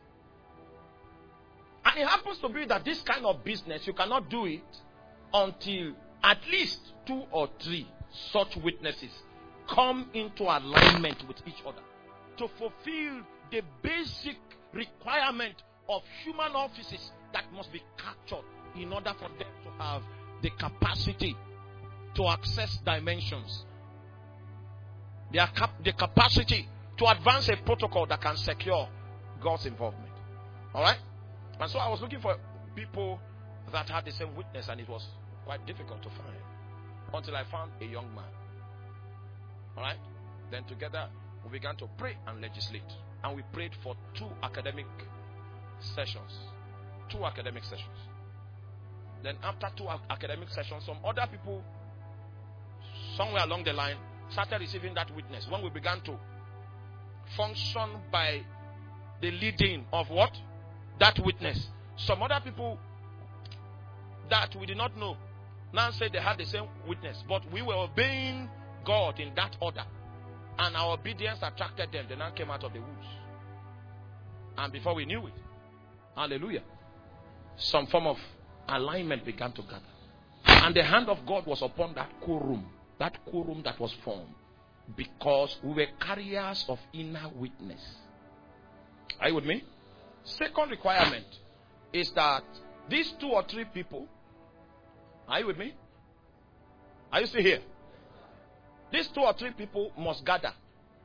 And it happens to be that this kind of business, you cannot do it until at least two or three such witnesses come into alignment with each other to fulfill the basic requirement of human offices that must be captured in order for them to have the capacity to access dimensions. Their cap- the capacity to advance a protocol that can secure God's involvement. Alright? And so I was looking for people that had the same witness, and it was quite difficult to find. Until I found a young man. Alright? Then together we began to pray and legislate. And we prayed for two academic sessions. Two academic sessions. Then after two academic sessions, some other people somewhere along the line started receiving that witness. When we began to function by the leading of what? That witness. Some other people that we did not know. Now say they had the same witness, but we were obeying God in that order. And our obedience attracted them. They now came out of the woods. And before we knew it, hallelujah, some form of alignment began to gather. And the hand of God was upon that quorum. That quorum that was formed. Because we were carriers of inner witness. Are you with me? Second requirement is that these two or three people, are you with me? Are you still here? These two or three people must gather.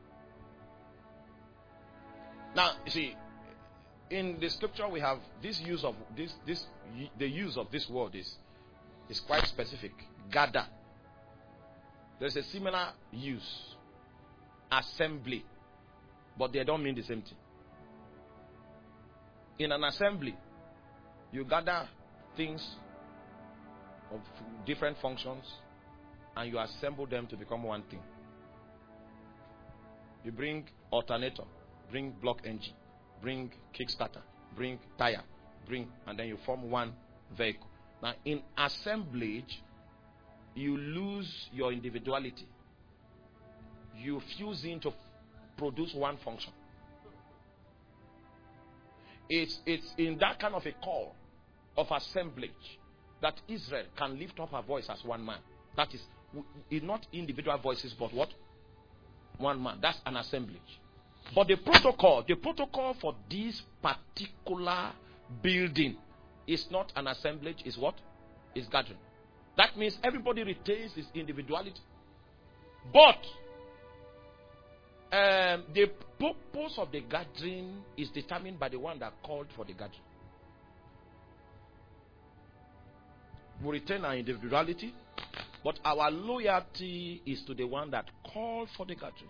Now, you see, in the scripture we have this use of this this the use of this word is is quite specific. Gather. There's a similar use. Assembly. But they don't mean the same thing. In an assembly, you gather things of different functions and you assemble them to become one thing. You bring alternator, bring block engine, bring kickstarter, bring tire, bring, and then you form one vehicle. Now, in assemblage, you lose your individuality. You fuse in to produce one function. It's, it's in that kind of a call of assemblage that Israel can lift up her voice as one man. That is, it's not individual voices, but what? One man. That's an assemblage. But the protocol, the protocol for this particular building is not an assemblage, is what? Is gathering. That means everybody retains his individuality. But um, the purpose of the gathering is determined by the one that called for the gathering. We retain our individuality, but our loyalty is to the one that called for the gathering.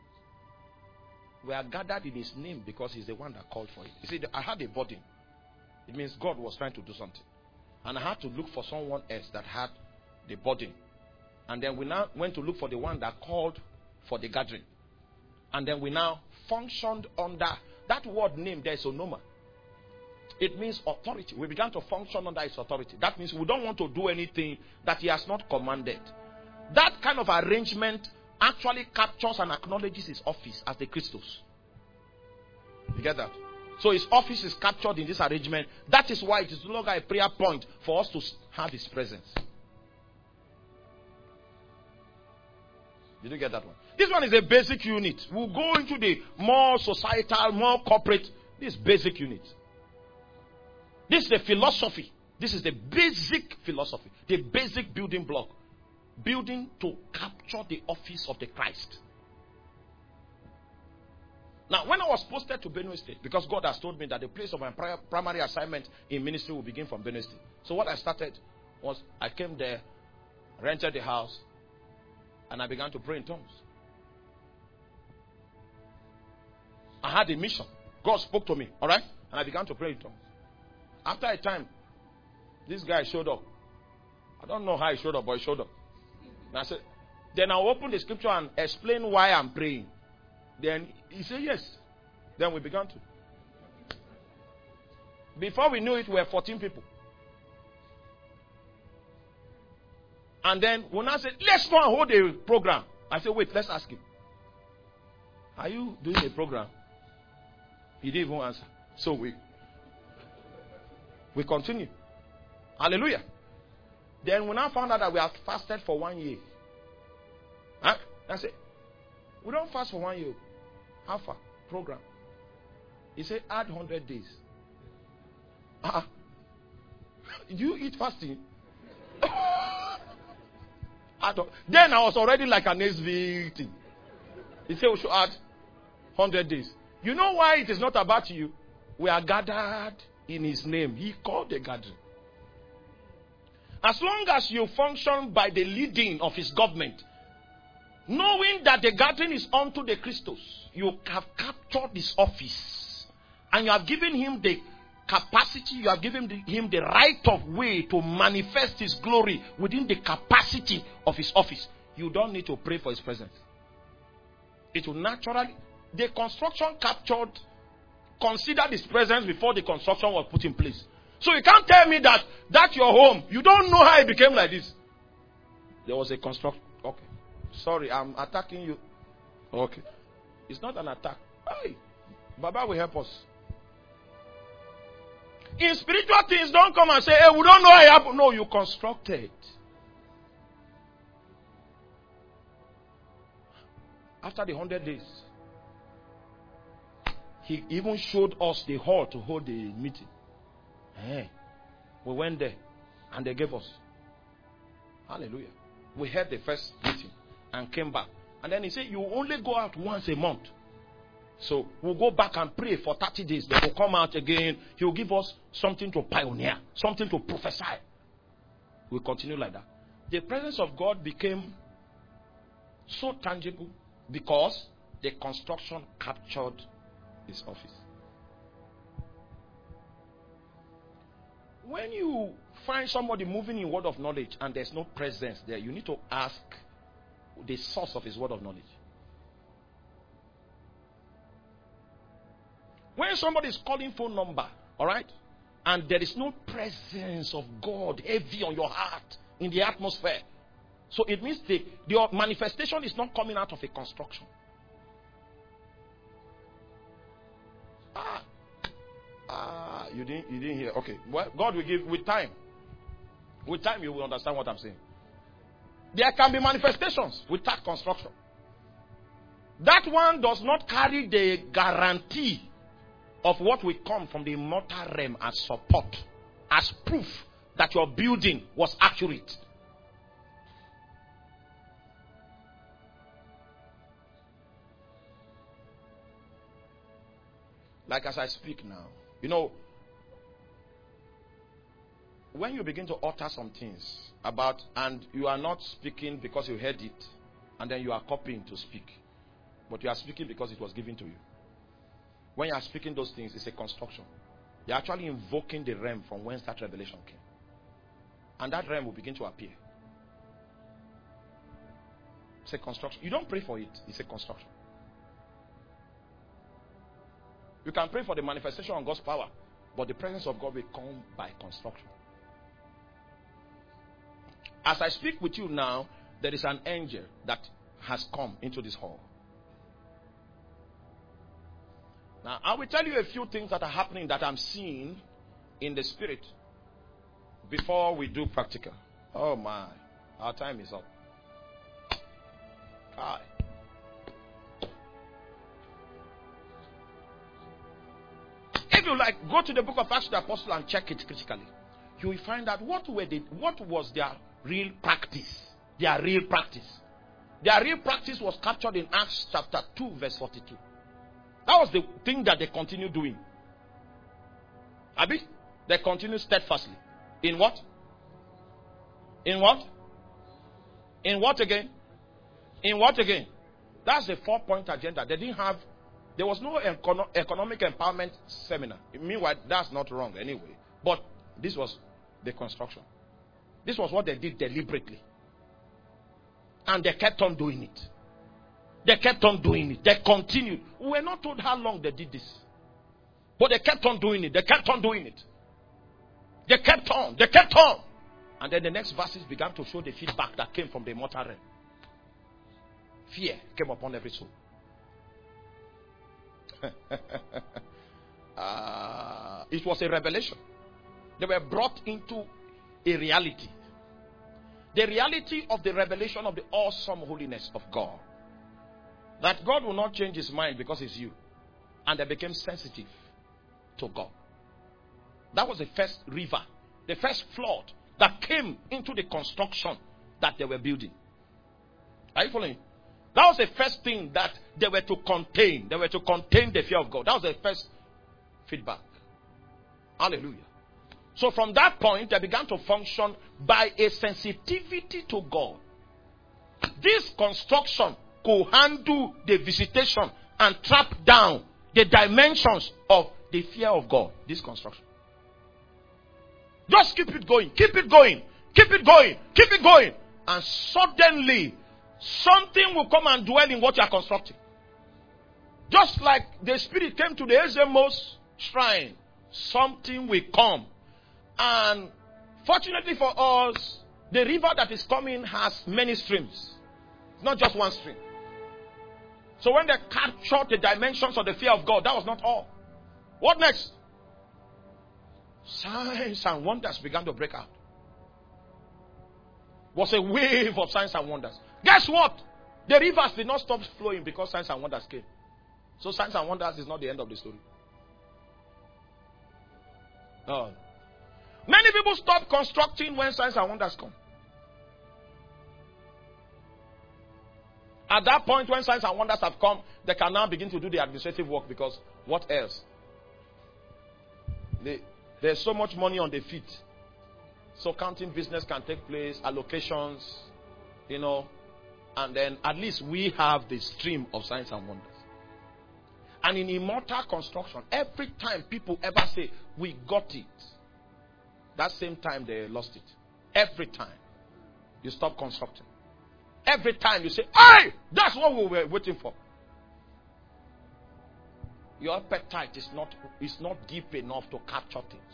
We are gathered in his name because he's the one that called for it. You see, I had a burden. It means God was trying to do something. And I had to look for someone else that had the burden. And then we now went to look for the one that called for the gathering. And then we now functioned under that word name. There is onoma. It means authority. We began to function under his authority. That means we don't want to do anything that he has not commanded. That kind of arrangement actually captures and acknowledges his office as the Christos. You get that? So his office is captured in this arrangement. That is why it is no longer a prayer point for us to have his presence. Did you get that one? This one is a basic unit. We'll go into the more societal, more corporate. This basic unit. This is the philosophy. This is the basic philosophy. The basic building block. Building to capture the office of the Christ. Now, when I was posted to Benue State, because God has told me that the place of my primary assignment in ministry will begin from Benue State. So what I started was, I came there, rented the house, and I began to pray in tongues. I had a mission. God spoke to me, alright? And I began to pray in tongues. After a time, this guy showed up. I don't know how he showed up, but he showed up. And I said, then I'll open the scripture and explain why I'm praying. Then he said, yes. Then we began to. Before we knew it, we were fourteen people. And then when I said, let's go and hold a program. I said, wait, let's ask him. Are you doing a program? He didn't even answer. So we we continue. Hallelujah. Then when I found out that we have fasted for one year. Huh? I said, we don't fast for one year. How far? Program. He said, add one hundred days. Uh-uh. Did you eat fasting? Then I was already like an S V thing. He said we should add one hundred days. You know why it is not about you? We are gathered in his name. He called the gathering. As long as you function by the leading of his government, knowing that the gathering is unto the Christos, you have captured his office. And you have given him the capacity, you have given him the right of way to manifest his glory within the capacity of his office. You don't need to pray for his presence. It will naturally, the construction captured, considered his presence before the construction was put in place. So you can't tell me that that's your home. You don't know how it became like this. There was a construction. Okay. Sorry, I'm attacking you. Okay. It's not an attack. Hey, Baba will help us. In spiritual things, don't come and say, hey, we don't know how it happened. No, you constructed. After the hundred days, he even showed us the hall to hold the meeting. Hey, we went there and they gave us. Hallelujah. We had the first meeting and came back. And then he said, you only go out once a month. So we'll go back and pray for thirty days. Then we'll come out again. He'll give us something to pioneer, something to prophesy. We'll continue like that. The presence of God became so tangible because the construction captured his office. When you find somebody moving in word of knowledge and there's no presence there, you need to ask the source of his word of knowledge. When somebody is calling phone number, all right, and there is no presence of God heavy on your heart in the atmosphere, so it means the, the manifestation is not coming out of a construction. Ah, ah, you didn't, you didn't hear. Okay, well, God will give with time. With time, you will understand what I'm saying. There can be manifestations without construction. That one does not carry the guarantee of what will come from the mortal realm as support, as proof that your building was accurate. Like as I speak now, you know, when you begin to utter some things about, and you are not speaking because you heard it, and then you are copying to speak, but you are speaking because it was given to you. When you are speaking those things, it's a construction. You're actually invoking the realm from whence that revelation came. And that realm will begin to appear. It's a construction. You don't pray for it. It's a construction. You can pray for the manifestation of God's power, but the presence of God will come by construction. As I speak with you now, there is an angel that has come into this hall. Now, I will tell you a few things that are happening that I'm seeing in the spirit before we do practical. Oh my, our time is up. Hi. If you like, go to the book of Acts of the Apostle and check it critically. You will find out what were the, what was their real practice. Their real practice. Their real practice was captured in Acts chapter two, verse forty-two. That was the thing that they continued doing. Abi? They continued steadfastly. In what? In what? In what again? In what again? That's the four-point agenda. They didn't have, there was no econo- economic empowerment seminar. Meanwhile, that's not wrong anyway. But this was the construction. This was what they did deliberately. And they kept on doing it. They kept on doing it. They continued. We were not told how long they did this. But they kept on doing it. They kept on doing it. They kept on. They kept on. And then the next verses began to show the feedback that came from the mortal realm. Fear came upon every soul. uh, it was a revelation. They were brought into a reality. The reality of the revelation of the awesome holiness of God. That God will not change his mind because it's you. And they became sensitive to God. That was the first river, the first flood that came into the construction that they were building. Are you following? That was the first thing that they were to contain. They were to contain the fear of God. That was the first feedback. Hallelujah. So from that point, they began to function by a sensitivity to God. This construction could handle the visitation and trap down the dimensions of the fear of God. This construction. Just keep it going. Keep it going. Keep it going. Keep it going. And suddenly, something will come and dwell in what you are constructing. Just like the Spirit came to the Ezemos shrine, something will come And fortunately for us, the river that is coming has many streams. It's not just one stream. So when they captured the dimensions of the fear of God, that was not all. What next? Signs and wonders began to break out. It was a wave of signs and wonders. Guess what? The rivers did not stop flowing because signs and wonders came. So signs and wonders is not the end of the story. No. Many people stop constructing when signs and wonders come. At that point, when signs and wonders have come, they can now begin to do the administrative work, because what else? They, there's so much money on the feet. So counting business can take place, allocations, you know, and then at least we have the stream of signs and wonders. And in immortal construction, every time people ever say, we got it, that same time they lost it. Every time you stop constructing. Every time you say, hey, that's what we were waiting for. Your appetite is not, is not deep enough to capture things.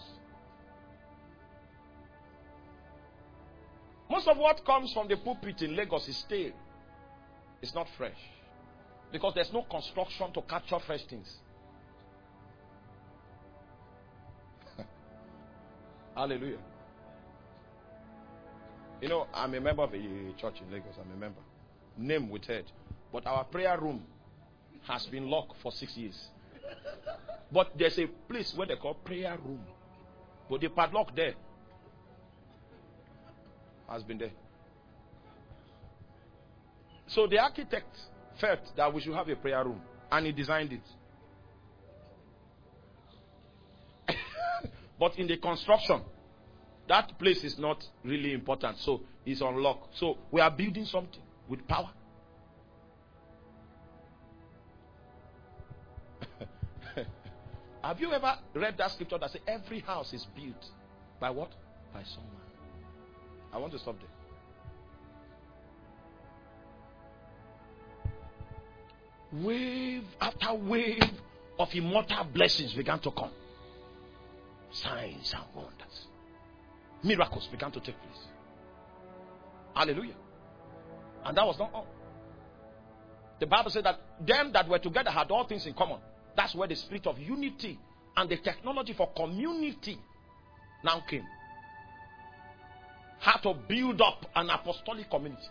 Most of what comes from the pulpit in Lagos is stale. It's not fresh. Because there's no construction to capture fresh things. Hallelujah. You know, I'm a member of a church in Lagos. I'm a member. Name withheld. But our prayer room has been locked for six years. But there's a place where they call prayer room. But the padlock there has been there. So the architect felt that we should have a prayer room, and he designed it. But in the construction, that place is not really important, so it's unlocked. So we are building something with power. Have you ever read that scripture that says every house is built by what? By someone. I want to stop there. Wave after wave of immortal blessings began to come. Signs and wonders. Miracles began to take place. Hallelujah. And that was not all. The Bible said that them that were together had all things in common. That's where the spirit of unity and the technology for community now came. How to build up an apostolic community.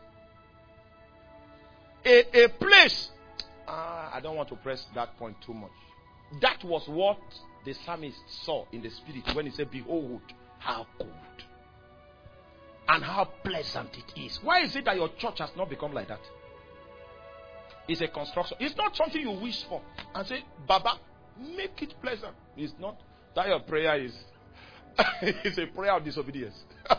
A, a place. Uh, I don't want to press that point too much. That was what the psalmist saw in the spirit when he said, behold, how good and how pleasant it is. Why is it that your church has not become like that? It's a construction. It's not something you wish for and say, Baba, make it pleasant. It's not that your prayer is. It's a prayer of disobedience.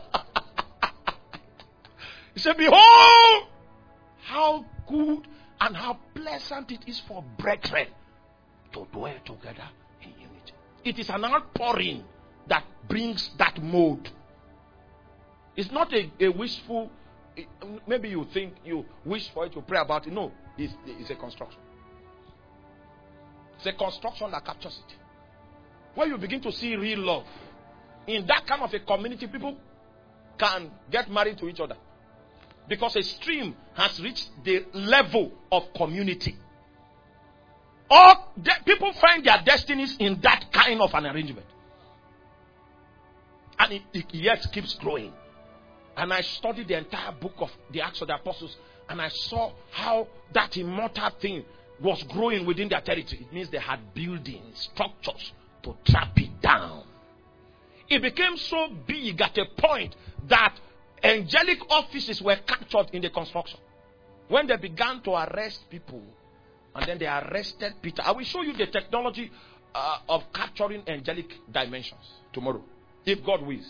He said, behold, how good and how pleasant it is for brethren to dwell together in unity. It is an outpouring that brings that mode. It's not a, a wishful, maybe you think you wish for it, you pray about it. No, it's, it's a construction. It's a construction that captures it. Where you begin to see real love. In that kind of a community, people can get married to each other. Because a stream has reached the level of community. Or de- people find their destinies in that kind of an arrangement. And it, it yet keeps growing. And I studied the entire book of the Acts of the Apostles, and I saw how that immortal thing was growing within their territory. It means they had buildings, structures to trap it down. It became so big at a point that angelic offices were captured in the construction. When they began to arrest people, and then they arrested Peter. I will show you the technology uh, of capturing angelic dimensions tomorrow, if God wills.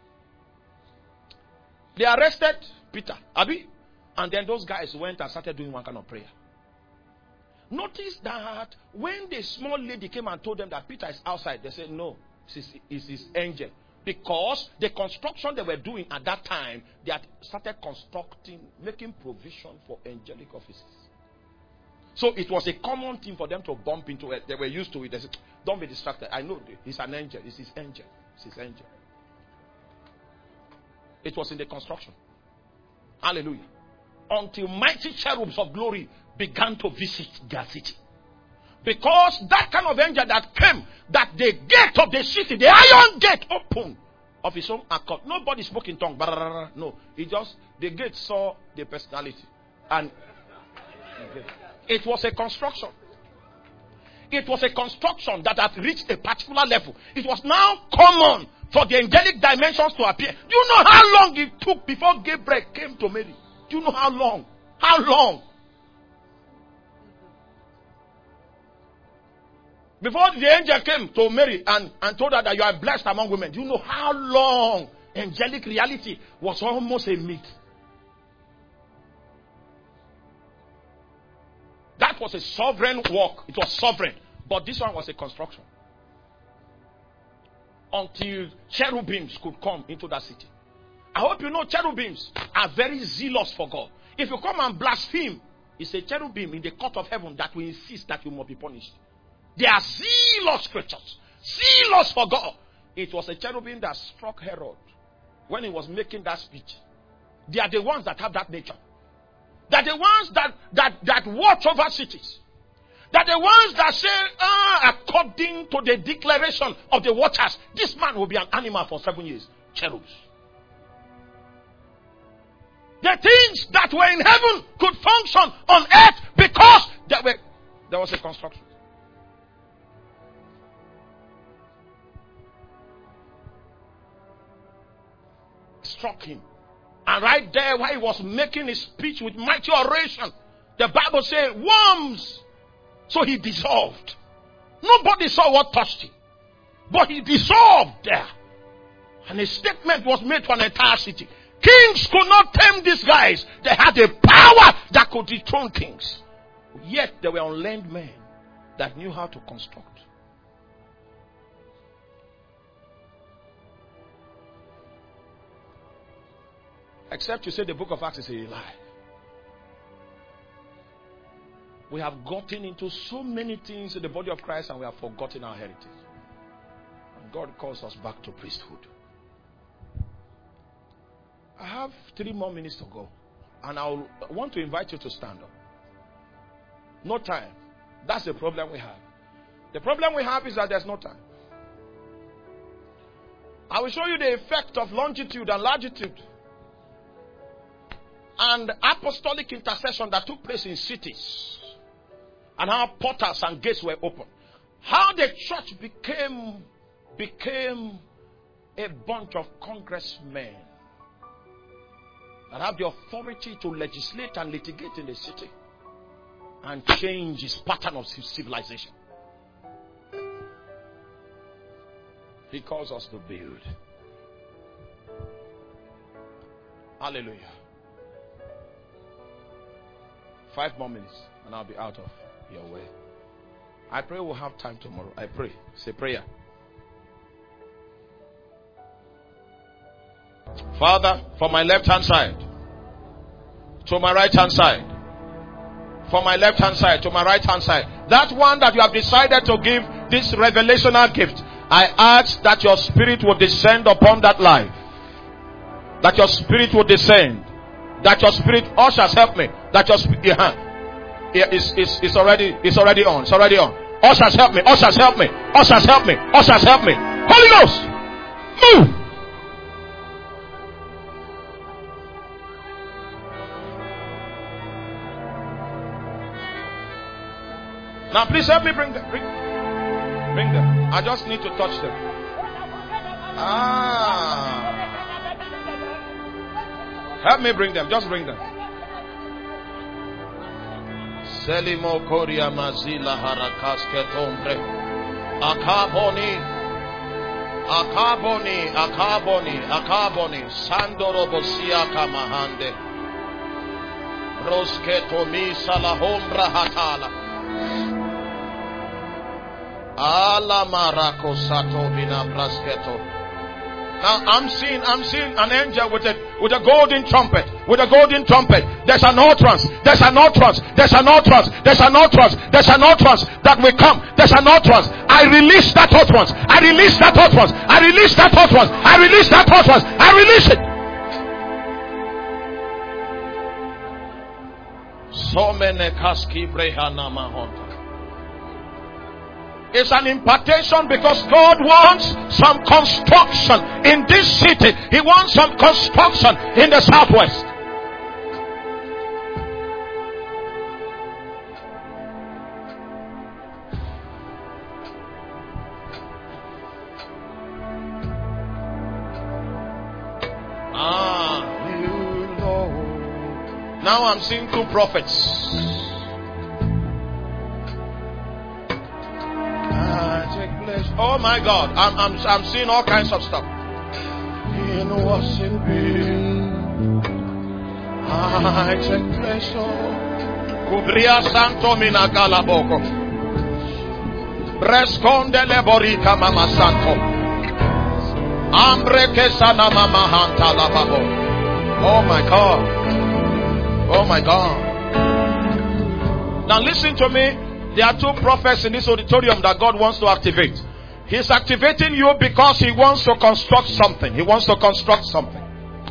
They arrested Peter, Abi, and then those guys went and started doing one kind of prayer. Notice that when the small lady came and told them that Peter is outside, they said, no, it's his angel. Because the construction they were doing at that time, they had started constructing, making provision for angelic offices. So it was a common thing for them to bump into it. They were used to it. They said, don't be distracted. I know he's an angel. It's his angel. It's his angel. It was in the construction. Hallelujah. Until mighty cherubs of glory began to visit their city. Because that kind of angel that came, that the gate of the city, the iron gate opened of his own accord. Nobody spoke in tongue. No. He just, the gate saw the personality. And it was a construction. It was a construction that had reached a particular level. It was now common for the angelic dimensions to appear. Do you know how long it took before Gabriel came to Mary? Do you know how long? How long? Before the angel came to Mary and, and told her that you are blessed among women. Do you know how long angelic reality was almost a myth? That was a sovereign work. It was sovereign. But this one was a construction. Until cherubims could come into that city. I hope you know cherubims are very zealous for God. If you come and blaspheme, it's a cherubim in the court of heaven that will insist that you must be punished. They are zealous creatures. Zealous for God. It was a cherubim that struck Herod when he was making that speech. They are the ones that have that nature. They're the ones that, that, that watch over cities. They're the ones that say, ah, according to the declaration of the watchers, this man will be an animal for seven years. Cherubs. The things that were in heaven could function on earth because there, were, there was a construction. Struck him. And right there, while he was making his speech with mighty oration, the Bible says, worms. So he dissolved. Nobody saw what touched him. But he dissolved there. And a statement was made to an entire city. Kings could not tame these guys. They had a power that could dethrone kings. Yet they were unlearned men that knew how to construct. Except you say the book of Acts is a lie. We have gotten into so many things in the body of Christ and we have forgotten our heritage. And God calls us back to priesthood. I have three more minutes to go. And I want to invite you to stand up. No time. That's the problem we have. The problem we have is that there's no time. I will show you the effect of longitude and latitude and apostolic intercession that took place in cities. And how portals and gates were opened. How the church became, became a bunch of congressmen that have the authority to legislate and litigate in the city and change its pattern of civilization. He calls us to build. Hallelujah. Five more minutes and I'll be out of your way. I pray we'll have time tomorrow. I pray. Say prayer. Father, from my left hand side to my right hand side, from my left hand side to my right hand side, that one that you have decided to give this revelational gift, I ask that your spirit will descend upon that life. That your spirit will descend. That your spirit, ushers, help me. That your spirit, yeah, yeah, it's, it's, it's already, it's already on. It's already on. Ushers, help me. Ushers, help me. Ushers, help me. Ushers, help me. Holy Ghost, move. Now, please help me bring them. Bring, bring them. I just need to touch them. Ah. Help me bring them. Just bring them. Selimo Korea Mazila Harakasketombre. Akaboni. Akaboni. Akaboni. Akaboni. Sandoro Bosia Kamahande. Rosketomi Salahombra Hatala. Ala Marako Sato Bina Brasketo. Now I'm seeing, I'm seeing an angel with a with a golden trumpet, with a golden trumpet. There's an utterance, there's an utterance, there's an utterance, there's an utterance, there's an utterance that will come. There's an utterance. I release that utterance. I release that utterance. I release that utterance. I release that utterance. I release it. It's an impartation because God wants some construction in this city. He wants some construction in the southwest. Ah, you know. Now I'm seeing two prophets. Oh my God, I'm I'm I'm seeing all kinds of stuff. In worshiping, I take pleasure. Kubria Santo Minagala Boko. Bresconde Leborica Mama Santo. Ambre Kesana Mama Hanta Lababo. Oh my God. Oh my God. Now listen to me. There are two prophets in this auditorium that God wants to activate. He's activating you because He wants to construct something. He wants to construct something.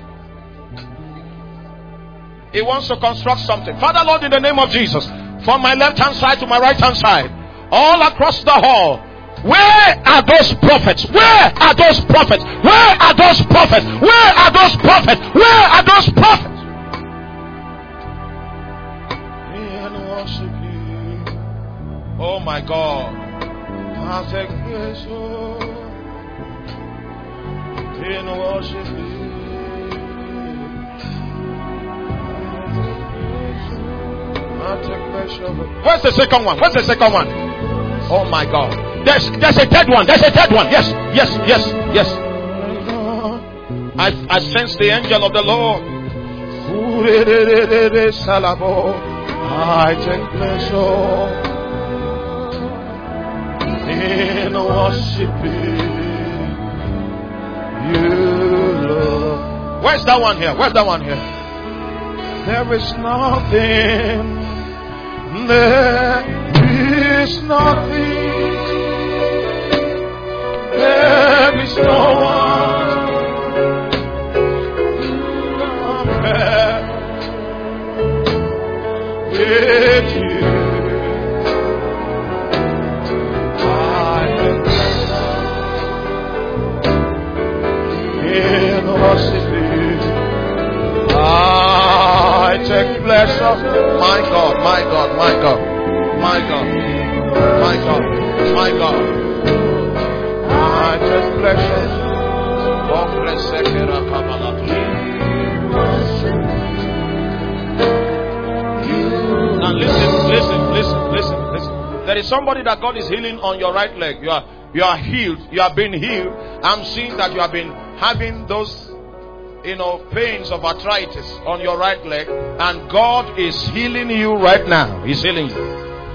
He wants to construct something. Father Lord, in the name of Jesus, from my left hand side to my right hand side, all across the hall, where are those prophets? Where are those prophets? Where are those prophets? Where are those prophets? Where are those prophets? Oh my God. I take pleasure in worshiping. I take pleasure. Where's the second one? Where's the second one? Oh my God. There's there's a third one. There's a third one. Yes, yes, yes, yes. I I sense the angel of the Lord. I take pleasure in worshiping you, Lord. Where's that one here? Where's that one here? There is nothing. There is nothing. There is no one compared with you. I take pleasure. My God, my God, my God, my God, my God, my God. I take pleasure. Now listen, listen, listen, listen, listen. There is somebody that God is healing on your right leg. You are you are healed. You have been healed. I'm seeing that you have been having those, you know, pains of arthritis on your right leg, and God is healing you right now. He's healing you.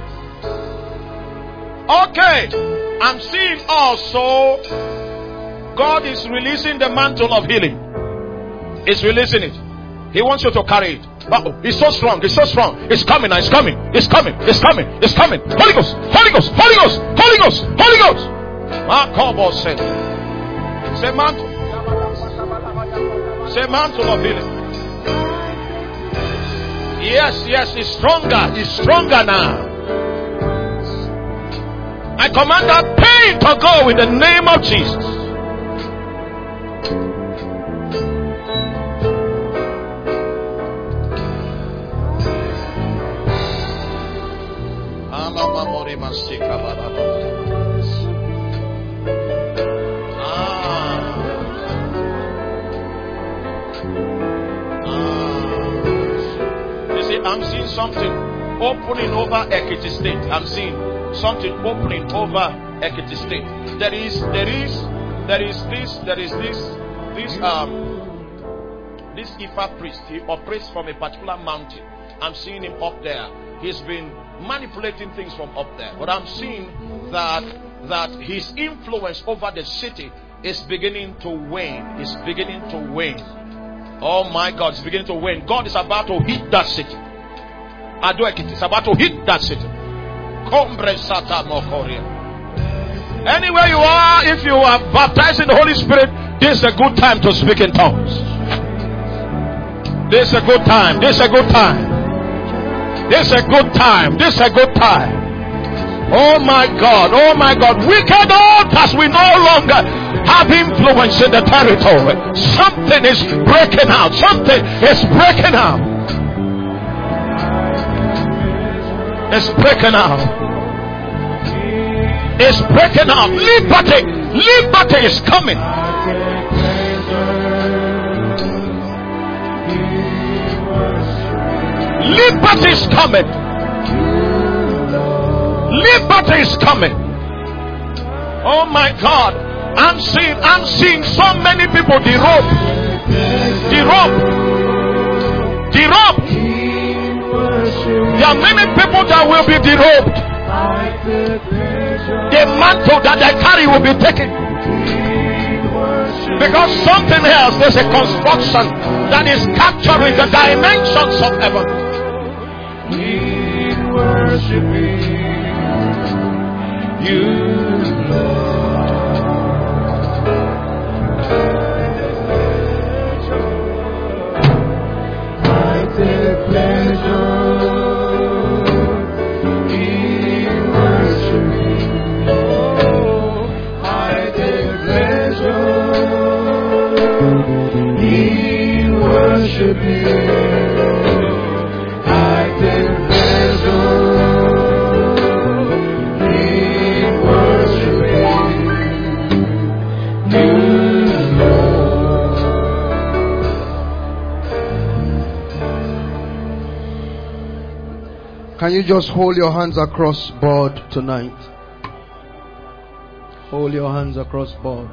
Okay, I'm seeing also God is releasing the mantle of healing. He's releasing it. He wants you to carry it. Uh-oh. It's so strong. It's so strong. It's coming now. It's coming. It's coming. It's coming. It's coming. Holy Ghost. Holy Ghost. Holy Ghost. Holy Ghost. Holy Ghost. Marco said, say mantle. Say mantle of healing. Yes, yes, it's stronger. It's stronger now. I command that pain to go in the name of Jesus. I'm seeing something opening over Ekiti State. I'm seeing something opening over Ekiti State. There is, there is, there is this, there is this, this um, this Ifa priest. He operates from a particular mountain. I'm seeing him up there. He's been manipulating things from up there. But I'm seeing that that his influence over the city is beginning to wane. It's beginning to wane. Oh my God, it's beginning to wane. God is about to hit that city. It's about to hit that city. Anywhere you are, if you are baptized in the Holy Spirit, this is a good time to speak in tongues. This is a good time. This is a good time. This is a good time. This is a good time. Oh my God. Oh my God. Wicked altars we no longer have influence in the territory. Something is breaking out. Something is breaking out. It's breaking out. It's breaking out. Liberty. Liberty is coming. Liberty is coming. Liberty is coming. Oh my God. I'm seeing I'm seeing so many people derobe. Derobe. Derobe. There are many people that will be derobed. The mantle that they carry will be taken. Because something else, there's a construction that is capturing the dimensions of heaven. We worship you, Lord. I take pleasure in worshiping. Oh, I take pleasure in worshiping. I take pleasure in worshiping you, Lord. Can you just hold your hands across board tonight? Hold your hands across board.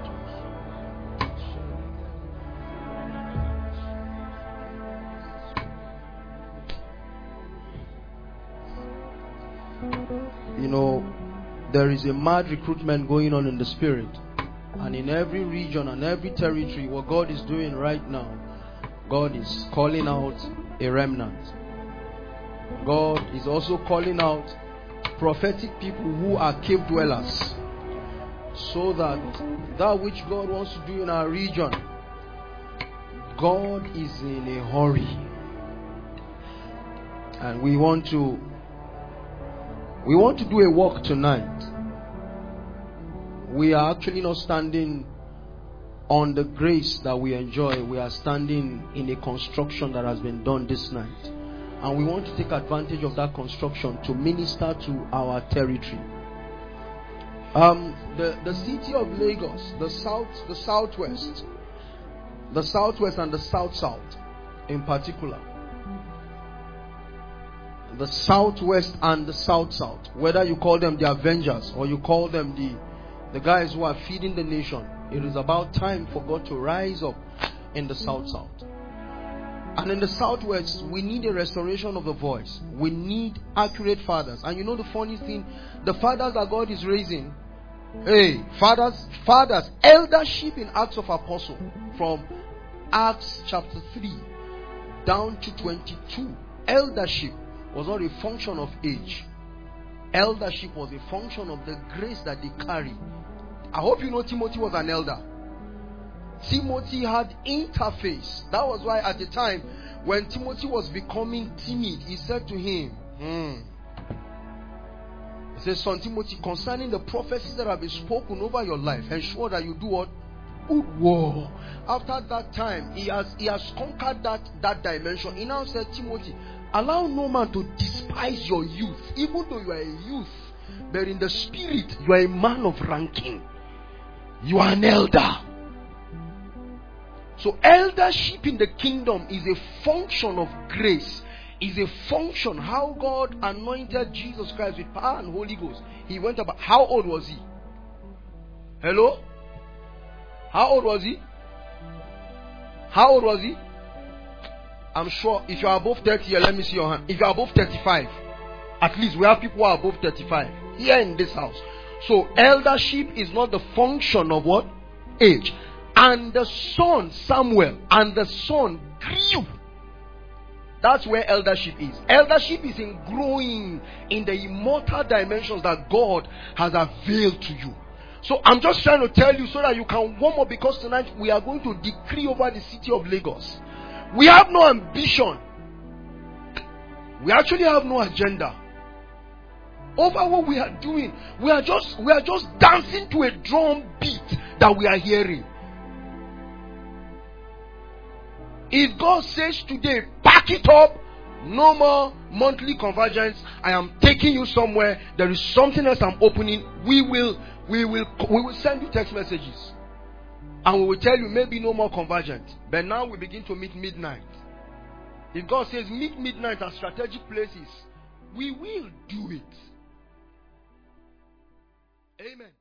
You know, there is a mad recruitment going on in the spirit. And in every region and every territory, what God is doing right now, God is calling out a remnant. God is also calling out prophetic people who are cave dwellers, so that that which God wants to do in our region, God is in a hurry. And we want to we want to do a walk tonight. We are actually not standing on the grace that we enjoy. We are standing in a construction that has been done this night. And we want to take advantage of that construction to minister to our territory. Um, the, the city of Lagos, the south, the southwest, the southwest and the south south in particular. The southwest and the south south, whether you call them the Avengers or you call them the, the guys who are feeding the nation, it is about time for God to rise up in the south south. And in the southwest, we need a restoration of the voice. We need accurate fathers. And you know the funny thing, the fathers that God is raising, hey, fathers, fathers, eldership in Acts of Apostles, from Acts chapter three down to twenty-two, eldership was not a function of age. Eldership was a function of the grace that they carry. I hope you know Timothy was an elder. Timothy had interface. That was why at the time when Timothy was becoming timid, he said to him, hmm. He says, son Timothy, concerning the prophecies that have been spoken over your life, ensure that you do what? Good war. After that time, he has he has conquered that, that dimension. He now said, Timothy, allow no man to despise your youth, even though you are a youth, but in the spirit, you are a man of ranking. You are an elder. So eldership in the kingdom is a function of grace. Is a function how God anointed Jesus Christ with power and Holy Ghost. He went about. How old was he? Hello? How old was he? How old was he? I'm sure if you are above thirty here, let me see your hand. If you are above thirty-five, at least we have people who are above thirty-five here in this house. So eldership is not the function of what? Age. And the son Samuel and the son grew. That's where eldership is. Eldership is in growing in the immortal dimensions that God has availed to you. So I'm just trying to tell you so that you can warm up, because tonight we are going to decree over the city of Lagos. We have no ambition. We actually have no agenda over what we are doing. We are just we are just dancing to a drum beat that we are hearing. If God says today, pack it up, no more monthly convergence, I am taking you somewhere, there is something else I'm opening, we will we will we will send you text messages. And we will tell you maybe no more convergence. But now we begin to meet midnight. If God says meet midnight at strategic places, we will do it. Amen.